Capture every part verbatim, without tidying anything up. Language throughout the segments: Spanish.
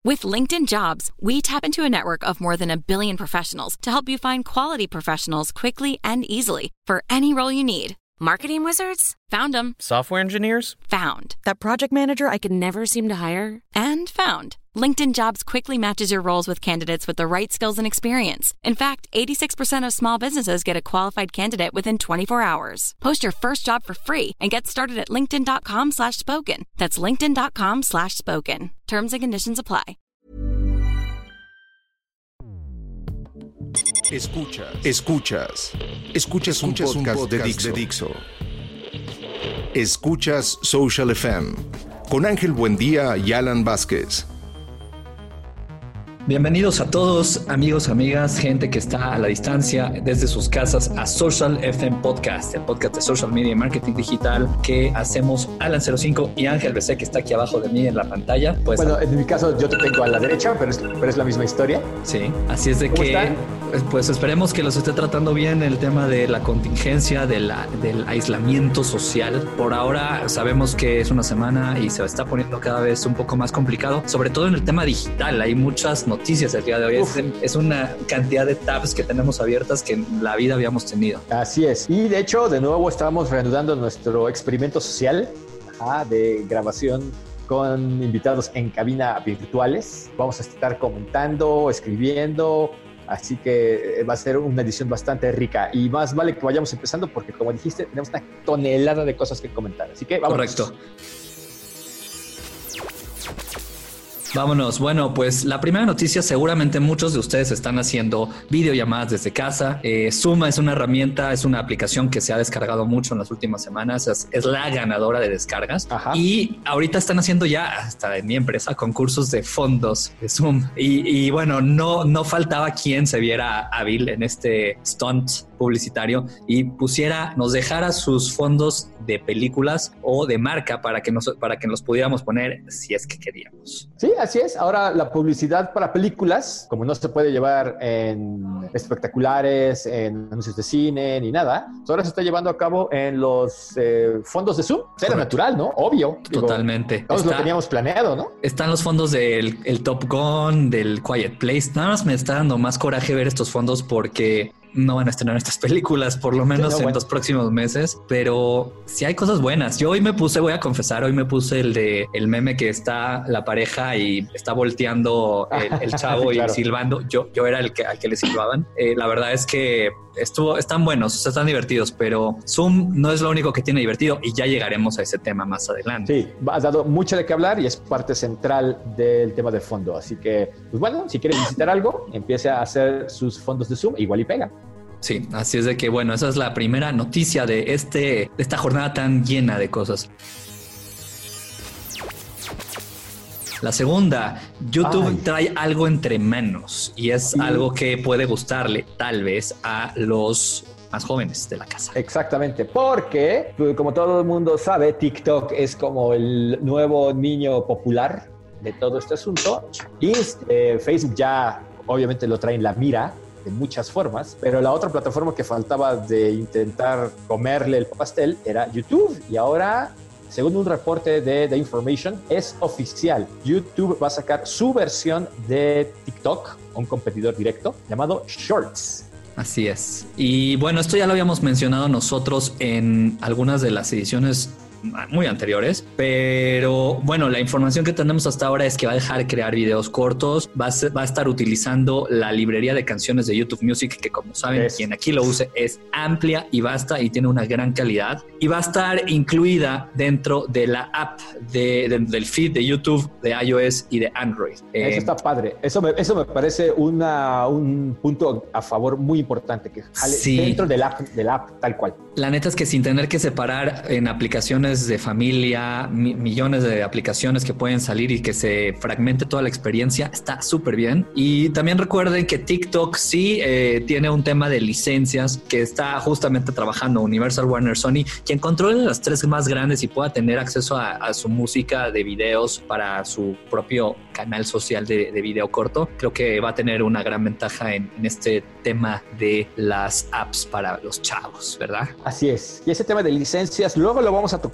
With LinkedIn Jobs, we tap into a network of more than a billion professionals to help you find quality professionals quickly and easily for any role you need. Marketing wizards? Found them. Software engineers? Found. That project manager I could never seem to hire? And found. LinkedIn Jobs quickly matches your roles with candidates with the right skills and experience. In fact, eighty-six percent of small businesses get a qualified candidate within twenty-four hours. Post your first job for free and get started at linkedin.com slash spoken. That's linkedin.com slash spoken. Terms and conditions apply. Escuchas, escuchas, escuchas, escuchas un podcast, un podcast de, Dixo. de Dixo. Escuchas Social F M con Ángel Buendía y Alan Vázquez. Bienvenidos a todos, amigos, amigas, gente que está a la distancia desde sus casas a Social F M Podcast, el podcast de Social Media y Marketing Digital que hacemos Alan cero cinco y Ángel B C, que está aquí abajo de mí en la pantalla. Pues, bueno, en mi caso yo te tengo a la derecha, pero es, pero es la misma historia. Sí, así es de ¿Cómo que están? Pues esperemos que los esté tratando bien el tema de la contingencia, de la, del aislamiento social. Por ahora sabemos que es una semana y se está poniendo cada vez un poco más complicado, sobre todo en el tema digital. Hay muchas noticias el día de hoy. Es, es una cantidad de tabs que tenemos abiertas que en la vida habíamos tenido. Así es. Y de hecho, de nuevo estábamos reanudando nuestro experimento social ajá, de grabación con invitados en cabina virtuales. Vamos a estar comentando, escribiendo. Así que va a ser una edición bastante rica y más vale que vayamos empezando porque, como dijiste, tenemos una tonelada de cosas que comentar. Así que vamos. Correcto. Vámonos. Bueno, pues la primera noticia, seguramente muchos de ustedes están haciendo videollamadas desde casa. Eh, Zoom es una herramienta, es una aplicación que se ha descargado mucho en las últimas semanas. Es, es la ganadora de descargas. Ajá. Y ahorita están haciendo ya, hasta en mi empresa, concursos de fondos de Zoom. Y, y bueno, no, no faltaba quien se viera hábil en este stunt publicitario y pusiera, nos dejara sus fondos de películas o de marca para que nos, para que nos pudiéramos poner si es que queríamos. Sí, así es. Ahora la publicidad para películas, como no se puede llevar en espectaculares, en anuncios de cine ni nada, ahora se está llevando a cabo en los eh, fondos de Zoom. Era natural, ¿no? Obvio. Totalmente. Digo, todos está, lo teníamos planeado, ¿no? Están los fondos del el Top Gun, del Quiet Place. Nada más me está dando más coraje ver estos fondos porque no van a estrenar estas películas, por lo menos sí, no, en bueno. los próximos meses, pero sí hay cosas buenas. Yo hoy me puse, voy a confesar, hoy me puse el de el meme que está la pareja y está volteando el, el chavo sí, claro. y silbando. Yo, yo era el que al que le silbaban. Eh, la verdad es que estuvo, están buenos, o sea, están divertidos, pero Zoom no es lo único que tiene divertido y ya llegaremos a ese tema más adelante. Sí, has dado mucho de qué hablar y es parte central del tema de fondo. Así que, pues bueno, si quieres visitar algo, empiece a hacer sus fondos de Zoom, igual y pega. Sí, así es de que, bueno, esa es la primera noticia de, este, de esta jornada tan llena de cosas. La segunda, YouTube Ay. trae algo entre manos y es sí. algo que puede gustarle tal vez a los más jóvenes de la casa. Exactamente, porque como todo el mundo sabe, TikTok es como el nuevo niño popular de todo este asunto y eh, Facebook ya obviamente lo trae en la mira de muchas formas, pero la otra plataforma que faltaba de intentar comerle el pastel era YouTube y ahora, según un reporte de The Information, es oficial. YouTube va a sacar su versión de TikTok, un competidor directo, llamado Shorts. Así es. Y bueno, esto ya lo habíamos mencionado nosotros en algunas de las ediciones muy anteriores, pero bueno, la información que tenemos hasta ahora es que va a dejar de crear videos cortos, va a, ser, va a estar utilizando la librería de canciones de YouTube Music, que como saben, es. quien aquí lo use es amplia y vasta y tiene una gran calidad, y va a estar incluida dentro de la app de, de, del feed de YouTube de iOS y de Android. Eso eh, está padre, eso me, eso me parece una, un punto a favor muy importante, que jale sí. dentro del app, del app tal cual. La neta es que sin tener que separar en aplicaciones de familia, mi, millones de aplicaciones que pueden salir y que se fragmente toda la experiencia, está súper bien. Y también recuerden que TikTok sí eh, tiene un tema de licencias que está justamente trabajando Universal, Warner, Sony, quien controle las tres más grandes y pueda tener acceso a, a su música de videos para su propio canal social de, de video corto. Creo que va a tener una gran ventaja en, en este tema de las apps para los chavos, ¿verdad? Así es. Y ese tema de licencias luego lo vamos a tocar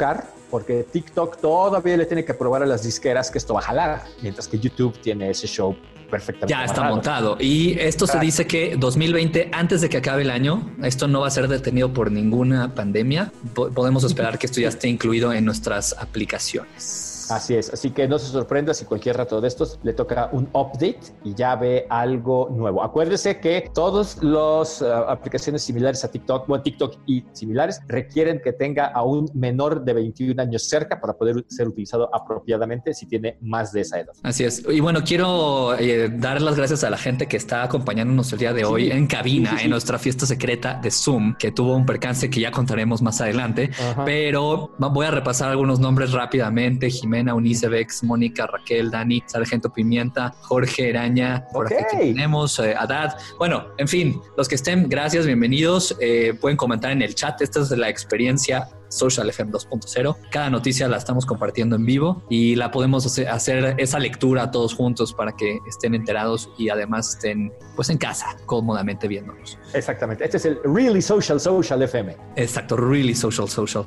porque TikTok todavía le tiene que probar a las disqueras que esto va a jalar, mientras que YouTube tiene ese show perfectamente ya está amarrado. montado. Y esto se dice que dos mil veinte, antes de que acabe el año, esto no va a ser detenido por ninguna pandemia. P- podemos esperar que esto ya esté incluido en nuestras aplicaciones. Así es, así que no se sorprenda si cualquier rato de estos le toca un update y ya ve algo nuevo. Acuérdese que todas las uh, aplicaciones similares a TikTok, bueno, TikTok y similares, requieren que tenga a un menor de veintiún años cerca para poder ser utilizado apropiadamente si tiene más de esa edad. Así es. Y bueno, quiero eh, dar las gracias a la gente que está acompañándonos el día de hoy sí. en cabina, sí, sí, sí. en nuestra fiesta secreta de Zoom, que tuvo un percance que ya contaremos más adelante. Ajá. Pero voy a repasar algunos nombres rápidamente. Jimena, Unicebex, Mónica, Raquel, Dani, Sargento Pimienta, Jorge Eraña, por okay. aquí tenemos eh, Adad. Bueno, en fin, los que estén, gracias, bienvenidos. Eh, pueden comentar en el chat. Esta es la experiencia Social F M dos punto cero. Cada noticia la estamos compartiendo en vivo y la podemos hacer esa lectura todos juntos para que estén enterados y además estén pues en casa cómodamente viéndonos. Exactamente. Este es el Really Social Social F M. Exacto, Really Social Social.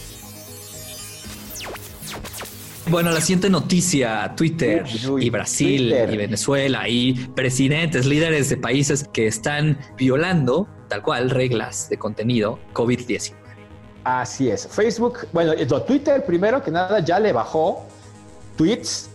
Bueno, la siguiente noticia, Twitter uy, uy, y Brasil Twitter. y Venezuela y presidentes, líderes de países que están violando tal cual reglas de contenido COVID diecinueve. Así es. Facebook, bueno, Twitter primero que nada ya le bajó tweets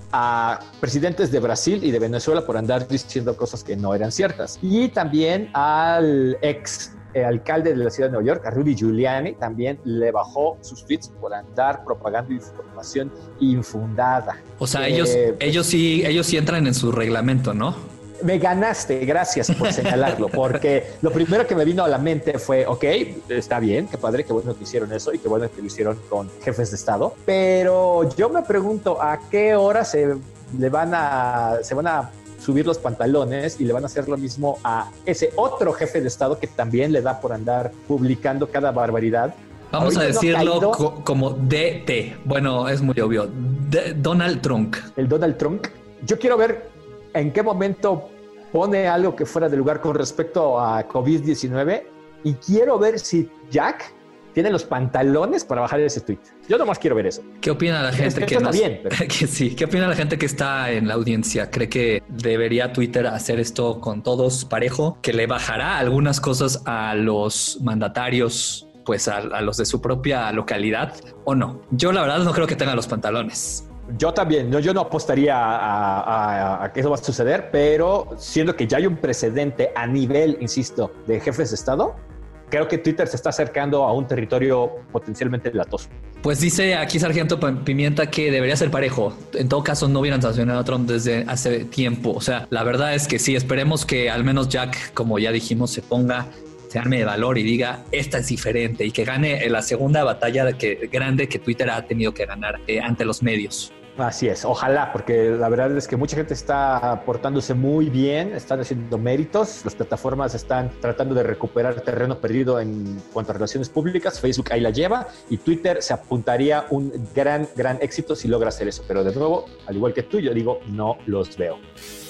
a presidentes de Brasil y de Venezuela por andar diciendo cosas que no eran ciertas. Y también al ex el alcalde de la ciudad de Nueva York, a Rudy Giuliani, también le bajó sus tweets por andar propagando información infundada. O sea, eh, ellos, pues, ellos sí, ellos sí entran en su reglamento, ¿no? Me ganaste, gracias por señalarlo, porque lo primero que me vino a la mente fue, ok, está bien, qué padre, qué bueno que hicieron eso y qué bueno que lo hicieron con jefes de Estado, pero yo me pregunto a qué hora se le van a, se van a subir los pantalones y le van a hacer lo mismo a ese otro jefe de Estado que también le da por andar publicando cada barbaridad. Vamos Ahorita a decirlo no co- como D T. Bueno, es muy obvio. D- Donald Trump. El Donald Trump. Yo quiero ver en qué momento pone algo que fuera de lugar con respecto a COVID diecinueve y quiero ver si Jack tiene los pantalones para bajar ese tweet. Yo nomás quiero ver eso. ¿Qué opina la gente es que, que nos, bien, pero... que sí? ¿Qué opina la gente que está en la audiencia? ¿Cree que debería Twitter hacer esto con todos parejo? ¿Que le bajará algunas cosas a los mandatarios, pues a, a los de su propia localidad o no? Yo la verdad no creo que tenga los pantalones. Yo también, yo, yo no apostaría a, a, a que eso va a suceder, pero siendo que ya hay un precedente a nivel, insisto, de jefes de Estado, creo que Twitter se está acercando a un territorio potencialmente latoso. Pues dice aquí Sargento Pimienta que debería ser parejo. En todo caso, no hubieran sancionado a Trump desde hace tiempo. O sea, la verdad es que sí, esperemos que al menos Jack, como ya dijimos, se ponga, se arme de valor y diga, esta es diferente y que gane la segunda batalla que, grande que Twitter ha tenido que ganar eh, ante los medios. Así es, ojalá, porque la verdad es que mucha gente está portándose muy bien, están haciendo méritos, las plataformas están tratando de recuperar terreno perdido en cuanto a relaciones públicas, Facebook ahí la lleva y Twitter se apuntaría un gran, gran éxito si logra hacer eso, pero de nuevo, al igual que tú, yo digo, no los veo.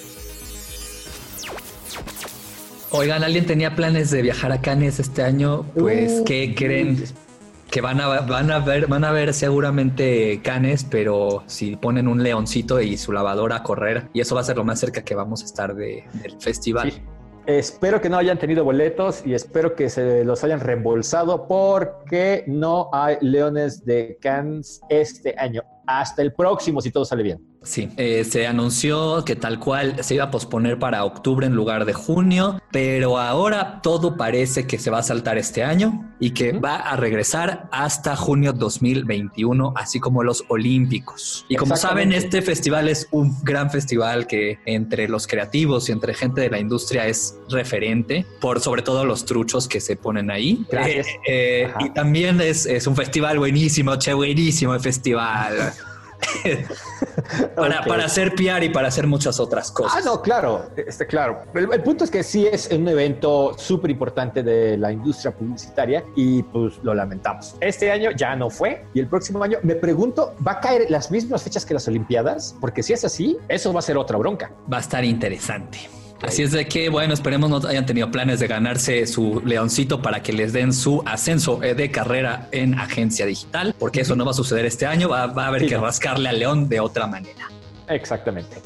Oigan, ¿alguien tenía planes de viajar a Cannes este año? Pues, uh, ¿qué creen? Que van a, van a ver, van a ver seguramente Cannes, pero si ponen un leoncito y su lavadora a correr, y eso va a ser lo más cerca que vamos a estar de, del festival. Sí. Espero que no hayan tenido boletos y espero que se los hayan reembolsado porque no hay leones de Cannes este año. Hasta el próximo, si todo sale bien. Sí, eh, se anunció que tal cual se iba a posponer para octubre en lugar de junio, pero ahora todo parece que se va a saltar este año y que uh-huh. va a regresar hasta junio dos mil veintiuno, así como los Olímpicos. Y como saben, este festival es un gran festival que entre los creativos y entre gente de la industria es referente por sobre todo los truchos que se ponen ahí. Gracias. Eh, eh, y también es, es un festival buenísimo, che, buenísimo el festival. para, okay. para hacer P R y para hacer muchas otras cosas. Ah, no, claro, este, claro. El, el punto es que sí es un evento súper importante de la industria publicitaria y pues lo lamentamos. Este año ya no fue y el próximo año me pregunto, ¿va a caer las mismas fechas que las Olimpiadas? Porque si es así, eso va a ser otra bronca. Va a estar interesante. Así es de que, bueno, esperemos no hayan tenido planes de ganarse su leoncito para que les den su ascenso de carrera en agencia digital, porque eso no va a suceder este año, va, va a haber sí, que no. rascarle al león de otra manera. Exactamente.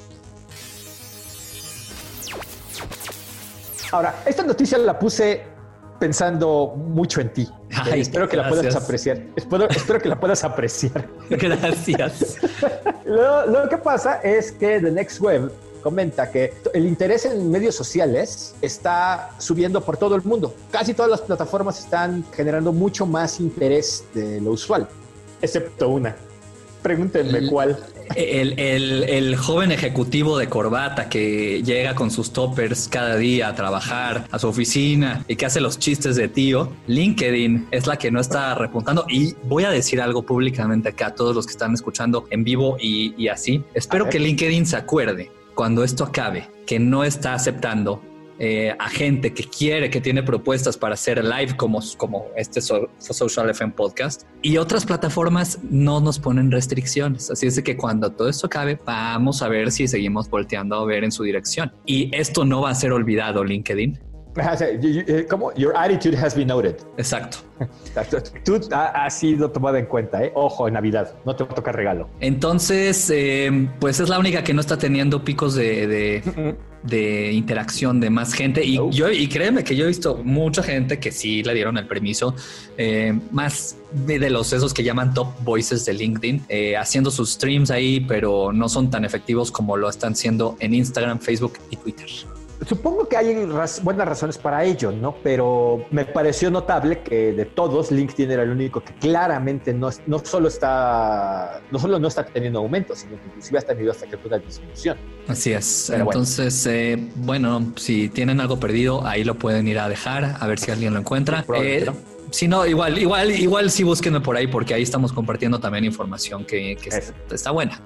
Ahora, esta noticia la puse pensando mucho en ti. Ay, eh, espero que gracias. la puedas apreciar. Espero, espero que la puedas apreciar. Gracias. lo, lo que pasa es que The Next Web comenta que el interés en medios sociales está subiendo por todo el mundo. Casi todas las plataformas están generando mucho más interés de lo usual, excepto una. Pregúntenme el, cuál. El, el, el joven ejecutivo de corbata que llega con sus toppers cada día a trabajar a su oficina y que hace los chistes de tío. LinkedIn es la que no está repuntando. Y voy a decir algo públicamente acá a todos los que están escuchando en vivo y, y así. Espero que LinkedIn se acuerde cuando esto acabe que no está aceptando Eh, a gente que quiere, que tiene propuestas para hacer live como, como este so, Social F M Podcast, y otras plataformas no nos ponen restricciones. Así es de que cuando todo esto acabe, vamos a ver si seguimos volteando a ver en su dirección. Y esto no va a ser olvidado, LinkedIn. ¿Cómo? Your attitude has been noted. Exacto. Tú has sido tomada en cuenta, ¿eh? Ojo, en Navidad, no te va a tocar regalo. Entonces, eh, pues es la única que no está teniendo picos de, de, uh-huh. de interacción de más gente. Y, oh. yo, y créeme que yo he visto mucha gente que sí le dieron el permiso, eh, más de, de los esos que llaman top voices de LinkedIn, eh, haciendo sus streams ahí, pero no son tan efectivos como lo están siendo en Instagram, Facebook y Twitter. Supongo que hay raz- buenas razones para ello, ¿no? Pero me pareció notable que de todos, LinkedIn era el único que claramente no, no solo está, no solo no está teniendo aumento, sino que inclusive ha tenido hasta que una disminución. Así es. Pero Entonces, bueno. Eh, bueno, si tienen algo perdido, ahí lo pueden ir a dejar, a ver si alguien lo encuentra. Eh, ¿no? Si no, igual, igual, igual sí búsquenme por ahí, porque ahí estamos compartiendo también información que, que está, está buena.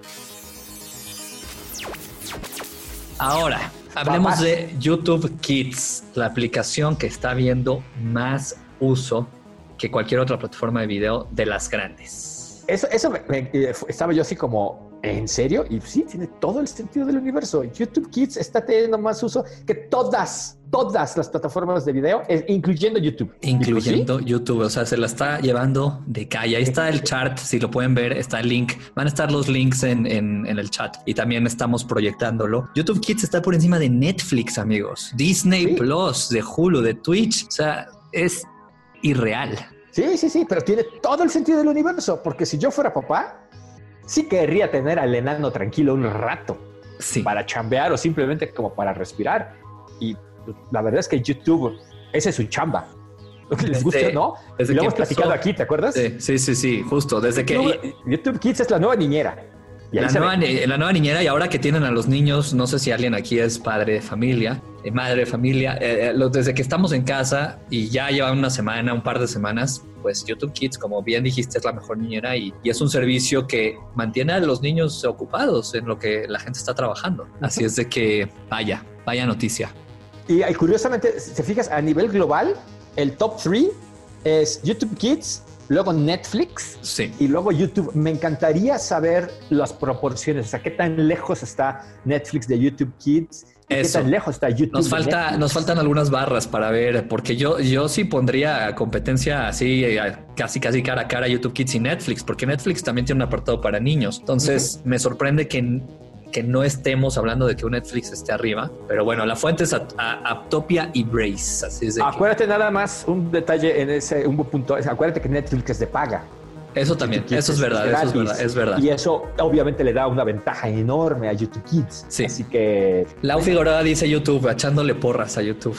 Ahora, hablemos Papás. de YouTube Kids, la aplicación que está viendo más uso que cualquier otra plataforma de video de las grandes. Eso, eso me, me, estaba yo así como, ¿en serio? Y sí, tiene todo el sentido del universo. YouTube Kids está teniendo más uso que todas, todas las plataformas de video, incluyendo YouTube. Incluyendo ¿sí? YouTube, o sea, se la está llevando de calle. Ahí está el chart, si lo pueden ver, está el link. Van a estar los links en, en, en el chat y también estamos proyectándolo. YouTube Kids está por encima de Netflix, amigos. Disney ¿sí? Plus, de Hulu, de Twitch. O sea, es irreal. Sí, sí, sí, pero tiene todo el sentido del universo, porque si yo fuera papá, sí querría tener al enano tranquilo un rato sí. para chambear o simplemente como para respirar. Y la verdad es que YouTube, ese es su chamba. ¿Les gusta, desde, no? Desde y lo hemos platicado aquí, ¿te acuerdas? Sí, sí, sí, sí, justo. Desde YouTube, que... YouTube Kids es la nueva niñera. La nueva, la nueva niñera, y ahora que tienen a los niños, no sé si alguien aquí es padre de familia, eh, madre de familia, eh, lo, desde que estamos en casa y ya llevan una semana, un par de semanas, pues YouTube Kids, como bien dijiste, es la mejor niñera y, y es un servicio que mantiene a los niños ocupados en lo que la gente está trabajando. Así es de que vaya, vaya noticia. Y, y curiosamente, si te fijas, a nivel global, el top tres es YouTube Kids, luego Netflix sí. y luego YouTube. Me encantaría saber las proporciones, o sea, qué tan lejos está Netflix de YouTube Kids y qué tan lejos está YouTube. Nos falta, nos faltan algunas barras para ver, porque yo, yo sí pondría competencia así, casi casi cara a cara YouTube Kids y Netflix, porque Netflix también tiene un apartado para niños. Entonces uh-huh. me sorprende que que no estemos hablando de que un Netflix esté arriba, pero bueno, la fuente es a, a, Aptopia y Brace. Así es de acuérdate que... nada más un detalle en ese, un punto, acuérdate que Netflix es de paga. Eso también, eso es verdad, eso es verdad, es verdad. Y eso obviamente le da una ventaja enorme a YouTube Kids. Sí. Así que... Lau Figueroa dice YouTube, echándole porras a YouTube.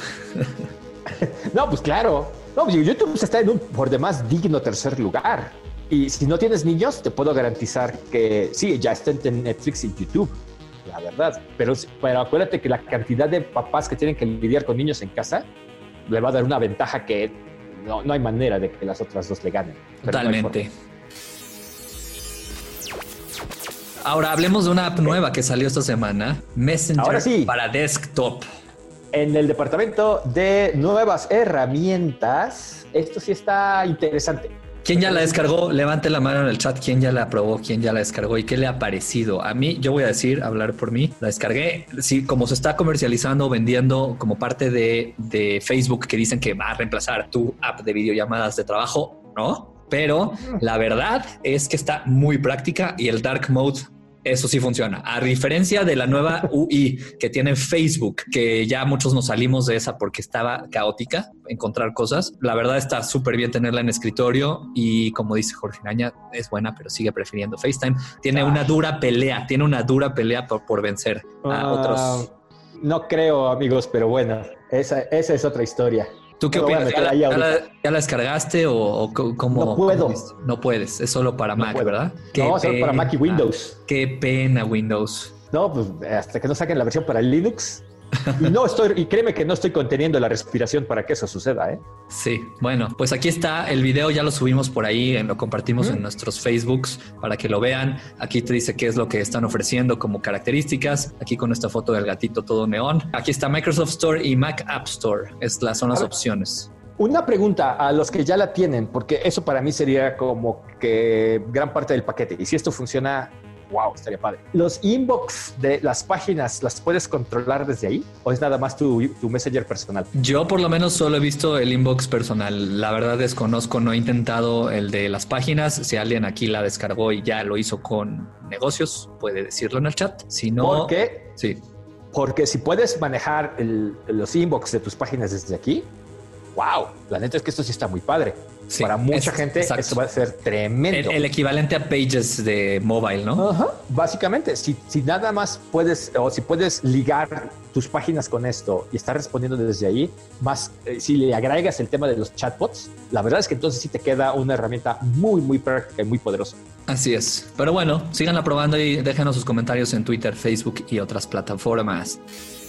No, pues claro. No, pues YouTube está en un por demás digno tercer lugar. Y si no tienes niños, te puedo garantizar que sí, ya está en Netflix y YouTube, la verdad. Pero, pero acuérdate que la cantidad de papás que tienen que lidiar con niños en casa le va a dar una ventaja que no, no hay manera de que las otras dos le ganen. Totalmente. No ahora hablemos de una app nueva que salió esta semana, Messenger Ahora sí. para desktop. En el departamento de nuevas herramientas, esto sí está interesante. ¿Quién ya la descargó? Levante la mano en el chat. ¿Quién ya la probó? ¿Quién ya la descargó? ¿Y qué le ha parecido? A mí, yo voy a decir, hablar por mí. La descargué. Sí, como se está comercializando, vendiendo como parte de, de Facebook, que dicen que va a reemplazar tu app de videollamadas de trabajo, ¿no? Pero la verdad es que está muy práctica y el dark mode, eso sí funciona. A diferencia de la nueva U I que tiene Facebook, que ya muchos nos salimos de esa porque estaba caótica encontrar cosas. La verdad está súper bien tenerla en escritorio y como dice Jorge Naña, es buena, pero sigue prefiriendo FaceTime. Tiene una dura pelea, tiene una dura pelea por, por vencer a uh, otros. No creo, amigos, pero bueno, esa, esa es otra historia. ¿Tú qué opinas? ¿Ya la, ya, la, ¿Ya la descargaste o, o cómo? No puedo. ¿Cómo no puedes, es solo para no Mac, puedo. ¿Verdad? No, solo para Mac y Windows. Qué pena, Windows. No, pues hasta que no saquen la versión para Linux. Y no estoy, y créeme que no estoy conteniendo la respiración para que eso suceda, ¿eh? Sí, bueno, pues aquí está el video, ya lo subimos por ahí, lo compartimos ¿Mm? en nuestros Facebooks para que lo vean. Aquí te dice qué es lo que están ofreciendo como características. Aquí con esta foto del gatito todo neón. Aquí está Microsoft Store y Mac App Store. Estas son las ver, opciones. Una pregunta a los que ya la tienen, porque eso para mí sería como que gran parte del paquete. Y si esto funciona, wow, estaría padre. ¿Los inbox de las páginas las puedes controlar desde ahí? ¿O es nada más tu, tu Messenger personal? Yo por lo menos solo he visto el inbox personal. La verdad desconozco, no he intentado el de las páginas. Si alguien aquí la descargó y ya lo hizo con negocios, puede decirlo en el chat. Si no... ¿Por qué? Sí. Porque si puedes manejar el, los inbox de tus páginas desde aquí, wow, la neta es que esto sí está muy padre. Sí, para mucha es, gente exacto. Esto va a ser tremendo. El, el equivalente a Pages de mobile, ¿no? Ajá. Básicamente, si, si nada más puedes o si puedes ligar tus páginas con esto y estar respondiendo desde ahí, más eh, si le agregas el tema de los chatbots, la verdad es que entonces sí te queda una herramienta muy, muy práctica y muy poderosa. Así es. Pero bueno, síganla probando y déjenos sus comentarios en Twitter, Facebook y otras plataformas.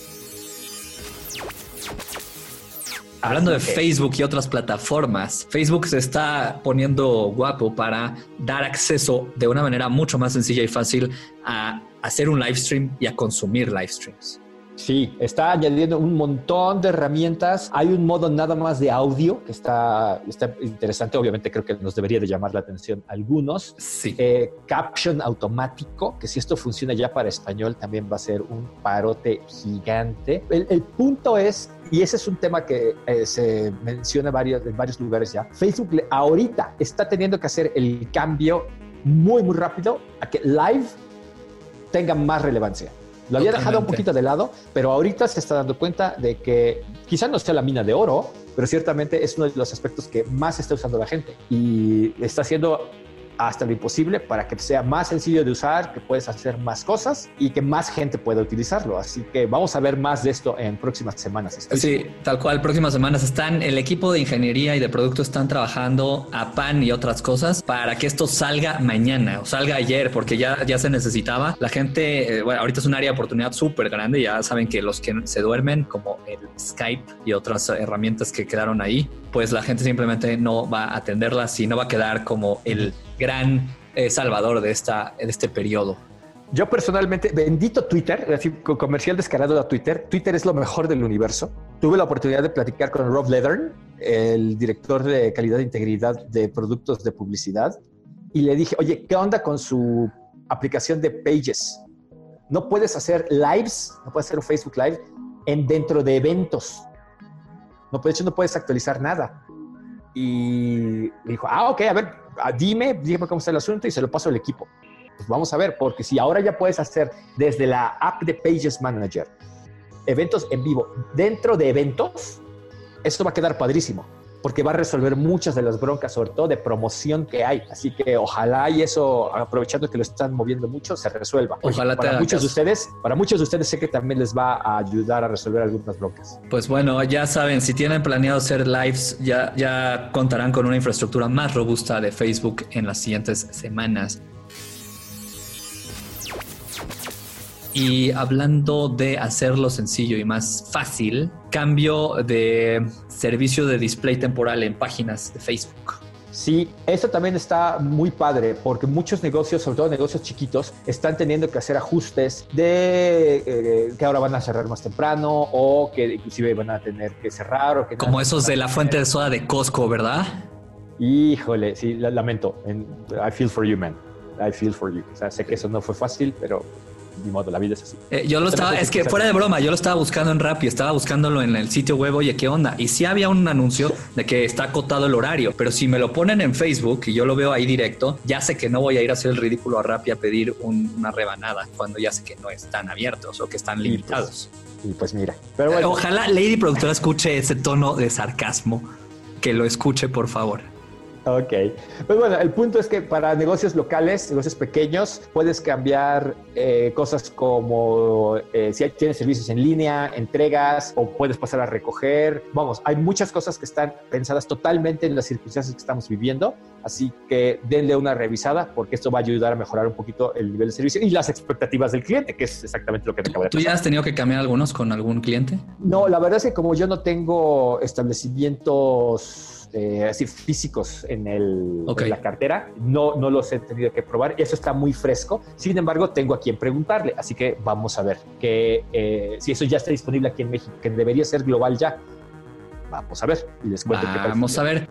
Hablando de Facebook y otras plataformas, Facebook se está poniendo guapo para dar acceso de una manera mucho más sencilla y fácil a hacer un live stream y a consumir live streams. Sí, está añadiendo un montón de herramientas. Hay un modo nada más de audio que está, está interesante. Obviamente creo que nos debería de llamar la atención a algunos. Sí. Eh, caption automático, que si esto funciona ya para español también va a ser un parote gigante. El, el punto es, y ese es un tema que eh, se menciona varios, en varios lugares ya, Facebook le, ahorita está teniendo que hacer el cambio muy, muy rápido a que live tenga más relevancia. Lo había Totalmente. dejado un poquito de lado, pero ahorita se está dando cuenta de que quizá no sea la mina de oro, pero ciertamente es uno de los aspectos que más está usando la gente y está haciendo hasta lo imposible para que sea más sencillo de usar, que puedes hacer más cosas y que más gente pueda utilizarlo. Así que vamos a ver más de esto en próximas semanas. Estoy sí, seguro. Tal cual, próximas semanas están, el equipo de ingeniería y de producto están trabajando a pan y otras cosas para que esto salga mañana o salga ayer, porque ya, ya se necesitaba. La gente, eh, bueno, ahorita es un área de oportunidad súper grande. Ya saben que los que se duermen, como el Skype y otras herramientas que quedaron ahí, pues la gente simplemente no va a atenderlas y no va a quedar como el gran eh, salvador de, esta, de este periodo. Yo personalmente, bendito Twitter, así, comercial descarado a Twitter. Twitter es lo mejor del universo. Tuve la oportunidad de platicar con Rob Leathern, el director de calidad e integridad de productos de publicidad, y le dije, oye, ¿qué onda con su aplicación de Pages? No puedes hacer lives, no puedes hacer un Facebook Live en, dentro de eventos. No, de hecho, no puedes actualizar nada. Y me dijo, ah, ok, a ver, dime, dime cómo está el asunto y se lo paso al equipo. Pues vamos a ver, porque si ahora ya puedes hacer desde la app de Pages Manager eventos en vivo dentro de eventos, esto va a quedar padrísimo, porque va a resolver muchas de las broncas, sobre todo de promoción que hay. Así que ojalá y eso, aprovechando que lo están moviendo mucho, se resuelva. Ojalá para te muchos de ustedes, para muchos de ustedes sé que también les va a ayudar a resolver algunas broncas. Pues bueno, ya saben, si tienen planeado hacer lives, ya, ya contarán con una infraestructura más robusta de Facebook en las siguientes semanas. Y hablando de hacerlo sencillo y más fácil, cambio de servicio de display temporal en páginas de Facebook. Sí, esto también está muy padre porque muchos negocios, sobre todo negocios chiquitos, están teniendo que hacer ajustes de eh, que ahora van a cerrar más temprano o que inclusive van a tener que cerrar. O que Como esos de la fuente de soda de Costco, ¿verdad? Híjole, sí, lamento. I feel for you, man. I feel for you. O sea, sé que eso no fue fácil, pero ni modo, la vida es así. Eh, yo lo estaba, es que fuera de broma, yo lo estaba buscando en Rappi, estaba buscándolo en el sitio web, oye, ¿qué onda? Y sí había un anuncio de que está acotado el horario, pero si me lo ponen en Facebook y yo lo veo ahí directo, ya sé que no voy a ir a hacer el ridículo a Rappi a pedir un, una rebanada, cuando ya sé que no están abiertos o que están limitados. Y pues, y pues mira. Pero bueno. Ojalá Lady Productora escuche ese tono de sarcasmo, que lo escuche, por favor. Ok. Pues bueno, el punto es que para negocios locales, negocios pequeños, puedes cambiar eh, cosas como eh, si tienes servicios en línea, entregas, o puedes pasar a recoger. Vamos, hay muchas cosas que están pensadas totalmente en las circunstancias que estamos viviendo. Así que denle una revisada porque esto va a ayudar a mejorar un poquito el nivel de servicio y las expectativas del cliente, que es exactamente lo que te acabo de ¿Tú pasar. ya has tenido que cambiar algunos con algún cliente? No, la verdad es que como yo no tengo establecimientos Eh, así físicos en, el, okay. en la cartera, no, no los he tenido que probar. Eso está muy fresco. Sin embargo, tengo a quien preguntarle. Así que vamos a ver que eh, si eso ya está disponible aquí en México, que debería ser global ya. Vamos a ver. Y les cuento qué pasa. Vamos a ver.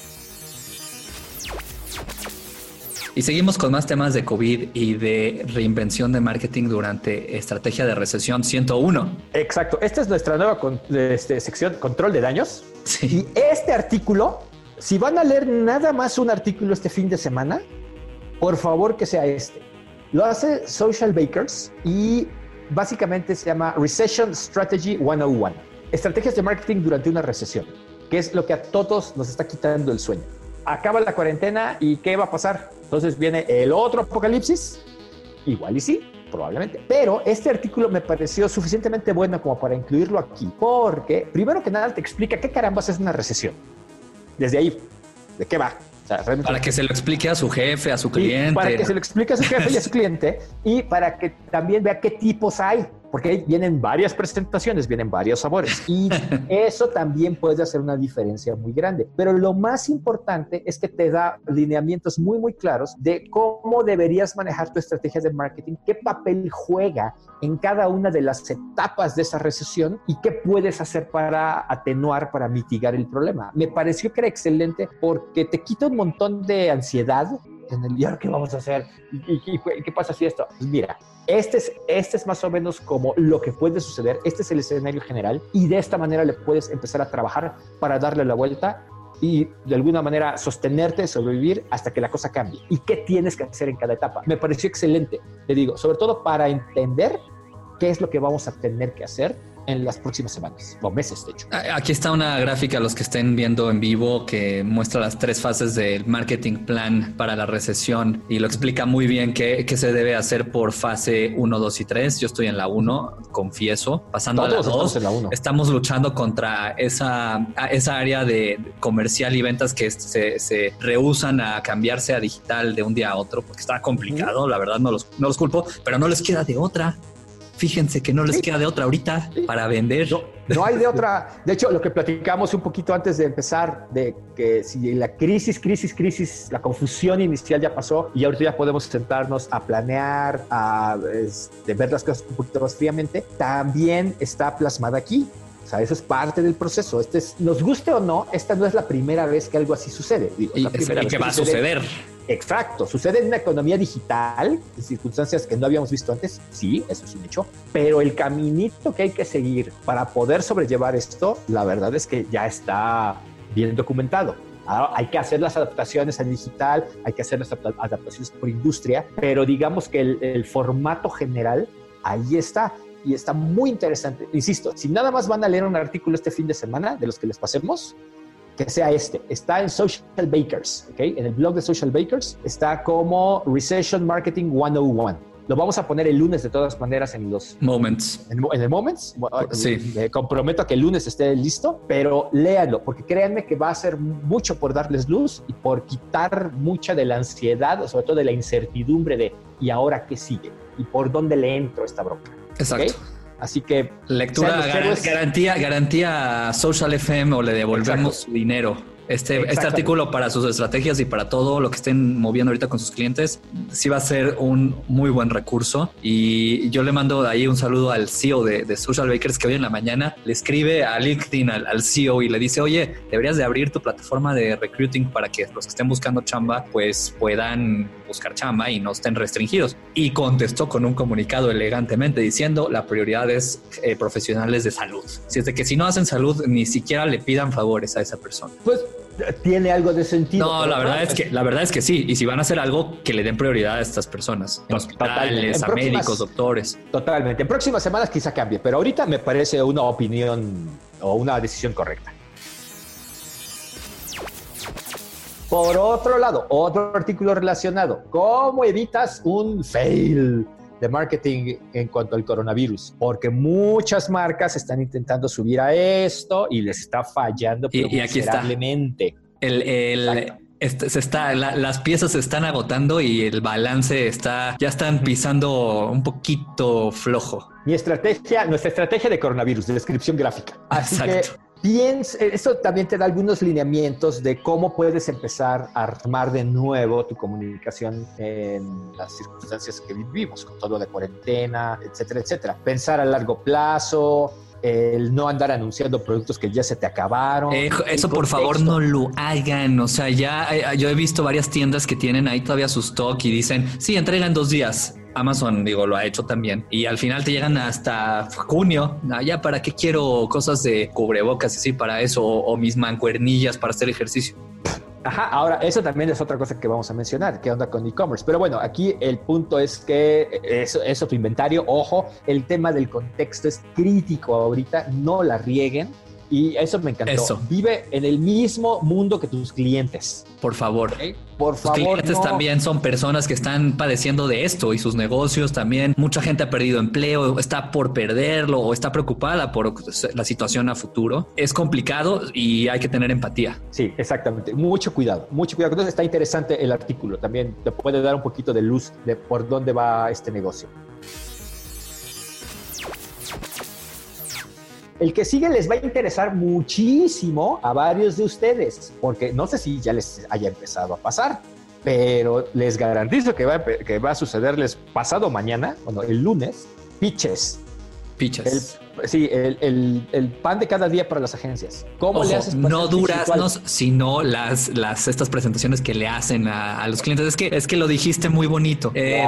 Y seguimos con más temas de COVID y de reinvención de marketing durante Estrategia de Recesión ciento uno. Exacto. Esta es nuestra nueva con, este, sección, Control de Daños. Sí. Y este artículo, si van a leer nada más un artículo este fin de semana, por favor que sea este. Lo hace Social Bakers y básicamente se llama Recession Strategy ciento uno. Estrategias de marketing durante una recesión, que es lo que a todos nos está quitando el sueño. Acaba la cuarentena y ¿qué va a pasar? Entonces viene el otro apocalipsis. Igual y sí, probablemente. Pero este artículo me pareció suficientemente bueno como para incluirlo aquí, porque primero que nada te explica qué carambas es una recesión. Desde ahí, ¿de qué va? O sea, para que se lo explique a su jefe, a su cliente. Para que se lo explique a su jefe y a su cliente y para que también vea qué tipos hay. Porque ahí vienen varias presentaciones, vienen varios sabores y eso también puede hacer una diferencia muy grande. Pero lo más importante es que te da lineamientos muy, muy claros de cómo deberías manejar tu estrategia de marketing, qué papel juega en cada una de las etapas de esa recesión y qué puedes hacer para atenuar, para mitigar el problema. Me pareció que era excelente porque te quita un montón de ansiedad en el día. ¿Qué vamos a hacer? ¿Y, y, y qué pasa si esto? Pues mira, este es, este es más o menos como lo que puede suceder. Este es el escenario general y de esta manera le puedes empezar a trabajar para darle la vuelta y de alguna manera sostenerte, sobrevivir hasta que la cosa cambie. ¿Y qué tienes que hacer en cada etapa? Me pareció excelente, te digo, sobre todo para entender qué es lo que vamos a tener que hacer en las próximas semanas o meses, de hecho. Aquí está una gráfica, los que estén viendo en vivo, que muestra las tres fases del marketing plan para la recesión y lo explica muy bien qué, qué se debe hacer por fase uno, dos y tres. Yo estoy en la uno, confieso. Pasando Todos a la dos, en la uno. Estamos luchando contra esa, esa área de comercial y ventas que se, se rehusan a cambiarse a digital de un día a otro porque está complicado. Uh-huh. La verdad no los, no los culpo, pero no les queda de otra. Fíjense que no les sí. queda de otra ahorita sí. para vender. No, no hay de otra. De hecho, lo que platicamos un poquito antes de empezar, de que si la crisis, crisis, crisis, la confusión inicial ya pasó y ahorita ya podemos sentarnos a planear, a este, ver las cosas un poquito más fríamente, también está plasmada aquí. O sea, eso es parte del proceso. Este es, nos guste o no, esta no es la primera vez que algo así sucede. Digo, y es el que va a suceder. Exacto, sucede en una economía digital, en circunstancias que no habíamos visto antes, sí, eso es un hecho, pero el caminito que hay que seguir para poder sobrellevar esto, la verdad es que ya está bien documentado. Ahora, hay que hacer las adaptaciones al digital, hay que hacer las adaptaciones por industria, pero digamos que el, el formato general ahí está. Y está muy interesante. Insisto, si nada más van a leer un artículo este fin de semana de los que les pasemos, que sea este. Está en Social Bakers, ¿ok? En el blog de Social Bakers está como Recession Marketing ciento uno. Lo vamos a poner el lunes de todas maneras en los Moments. En, en el Moments. Sí. Me comprometo a que el lunes esté listo, pero léanlo, porque créanme que va a ser mucho por darles luz y por quitar mucha de la ansiedad, sobre todo de la incertidumbre de ¿y ahora qué sigue? ¿Y por dónde le entro a esta bronca? Exacto. ¿Okay? Así que lectura gar- garantía, garantía a Social F M o le devolvemos Exacto. su dinero. Este, este artículo para sus estrategias y para todo lo que estén moviendo ahorita con sus clientes, sí va a ser un muy buen recurso. Y yo le mando ahí un saludo al C E O de, de Social Bakers, que hoy en la mañana le escribe a LinkedIn al, al C E O y le dice, oye, deberías de abrir tu plataforma de recruiting para que los que estén buscando chamba pues puedan buscar chamba y no estén restringidos. Y contestó con un comunicado elegantemente diciendo, la prioridad es eh, profesionales de salud. Así es de que si no hacen salud, ni siquiera le pidan favores a esa persona. Pues tiene algo de sentido. No, la verdad es que la verdad es que sí. Y si van a hacer algo, que le den prioridad a estas personas, en hospitales, a médicos, doctores. Totalmente. En próximas semanas quizá cambie, pero ahorita me parece una opinión o una decisión correcta. Por otro lado, otro artículo relacionado. ¿Cómo evitas un fail de marketing en cuanto al coronavirus? Porque muchas marcas están intentando subir a esto y les está fallando y, y aquí está el, el este, se está la, las piezas se están agotando y el balance está ya están pisando un poquito flojo. Mi estrategia, nuestra estrategia de coronavirus, de descripción gráfica. Así Exacto. que piensa, esto también te da algunos lineamientos de cómo puedes empezar a armar de nuevo tu comunicación en las circunstancias que vivimos, con todo de cuarentena, etcétera, etcétera. Pensar a largo plazo, el no andar anunciando productos que ya se te acabaron. Eh, eso por favor no lo hagan. O sea, ya eh, yo he visto varias tiendas que tienen ahí todavía su stock y dicen, sí, entregan dos días. Amazon, digo, lo ha hecho también. Y al final te llegan hasta junio. Ya, ¿para qué quiero cosas de cubrebocas y así para eso? O, o mis mancuernillas para hacer ejercicio. Ajá, ahora eso también es otra cosa que vamos a mencionar, qué onda con e-commerce. Pero bueno, aquí el punto es que eso, eso tu inventario, ojo, el tema del contexto es crítico ahorita, no la rieguen. Y eso me encantó. Eso. Vive en el mismo mundo que tus clientes. Por favor. ¿Okay? Por Tus favor, clientes no. también son personas que están padeciendo de esto y sus negocios también. Mucha gente ha perdido empleo, está por perderlo o está preocupada por la situación a futuro. Es complicado y hay que tener empatía. Sí, exactamente. Mucho cuidado, mucho cuidado. Entonces está interesante el artículo. También te puede dar un poquito de luz de por dónde va este negocio. El que sigue les va a interesar muchísimo a varios de ustedes, porque no sé si ya les haya empezado a pasar, pero les garantizo que va a, que va a sucederles pasado mañana, bueno, el lunes, pitches. Pitches. El, sí, el, el, el pan de cada día para las agencias. ¿Cómo Ojo, le haces para no duraznos, sino las, las estas presentaciones que le hacen a, a los clientes? Es que, es que lo dijiste muy bonito. Eh,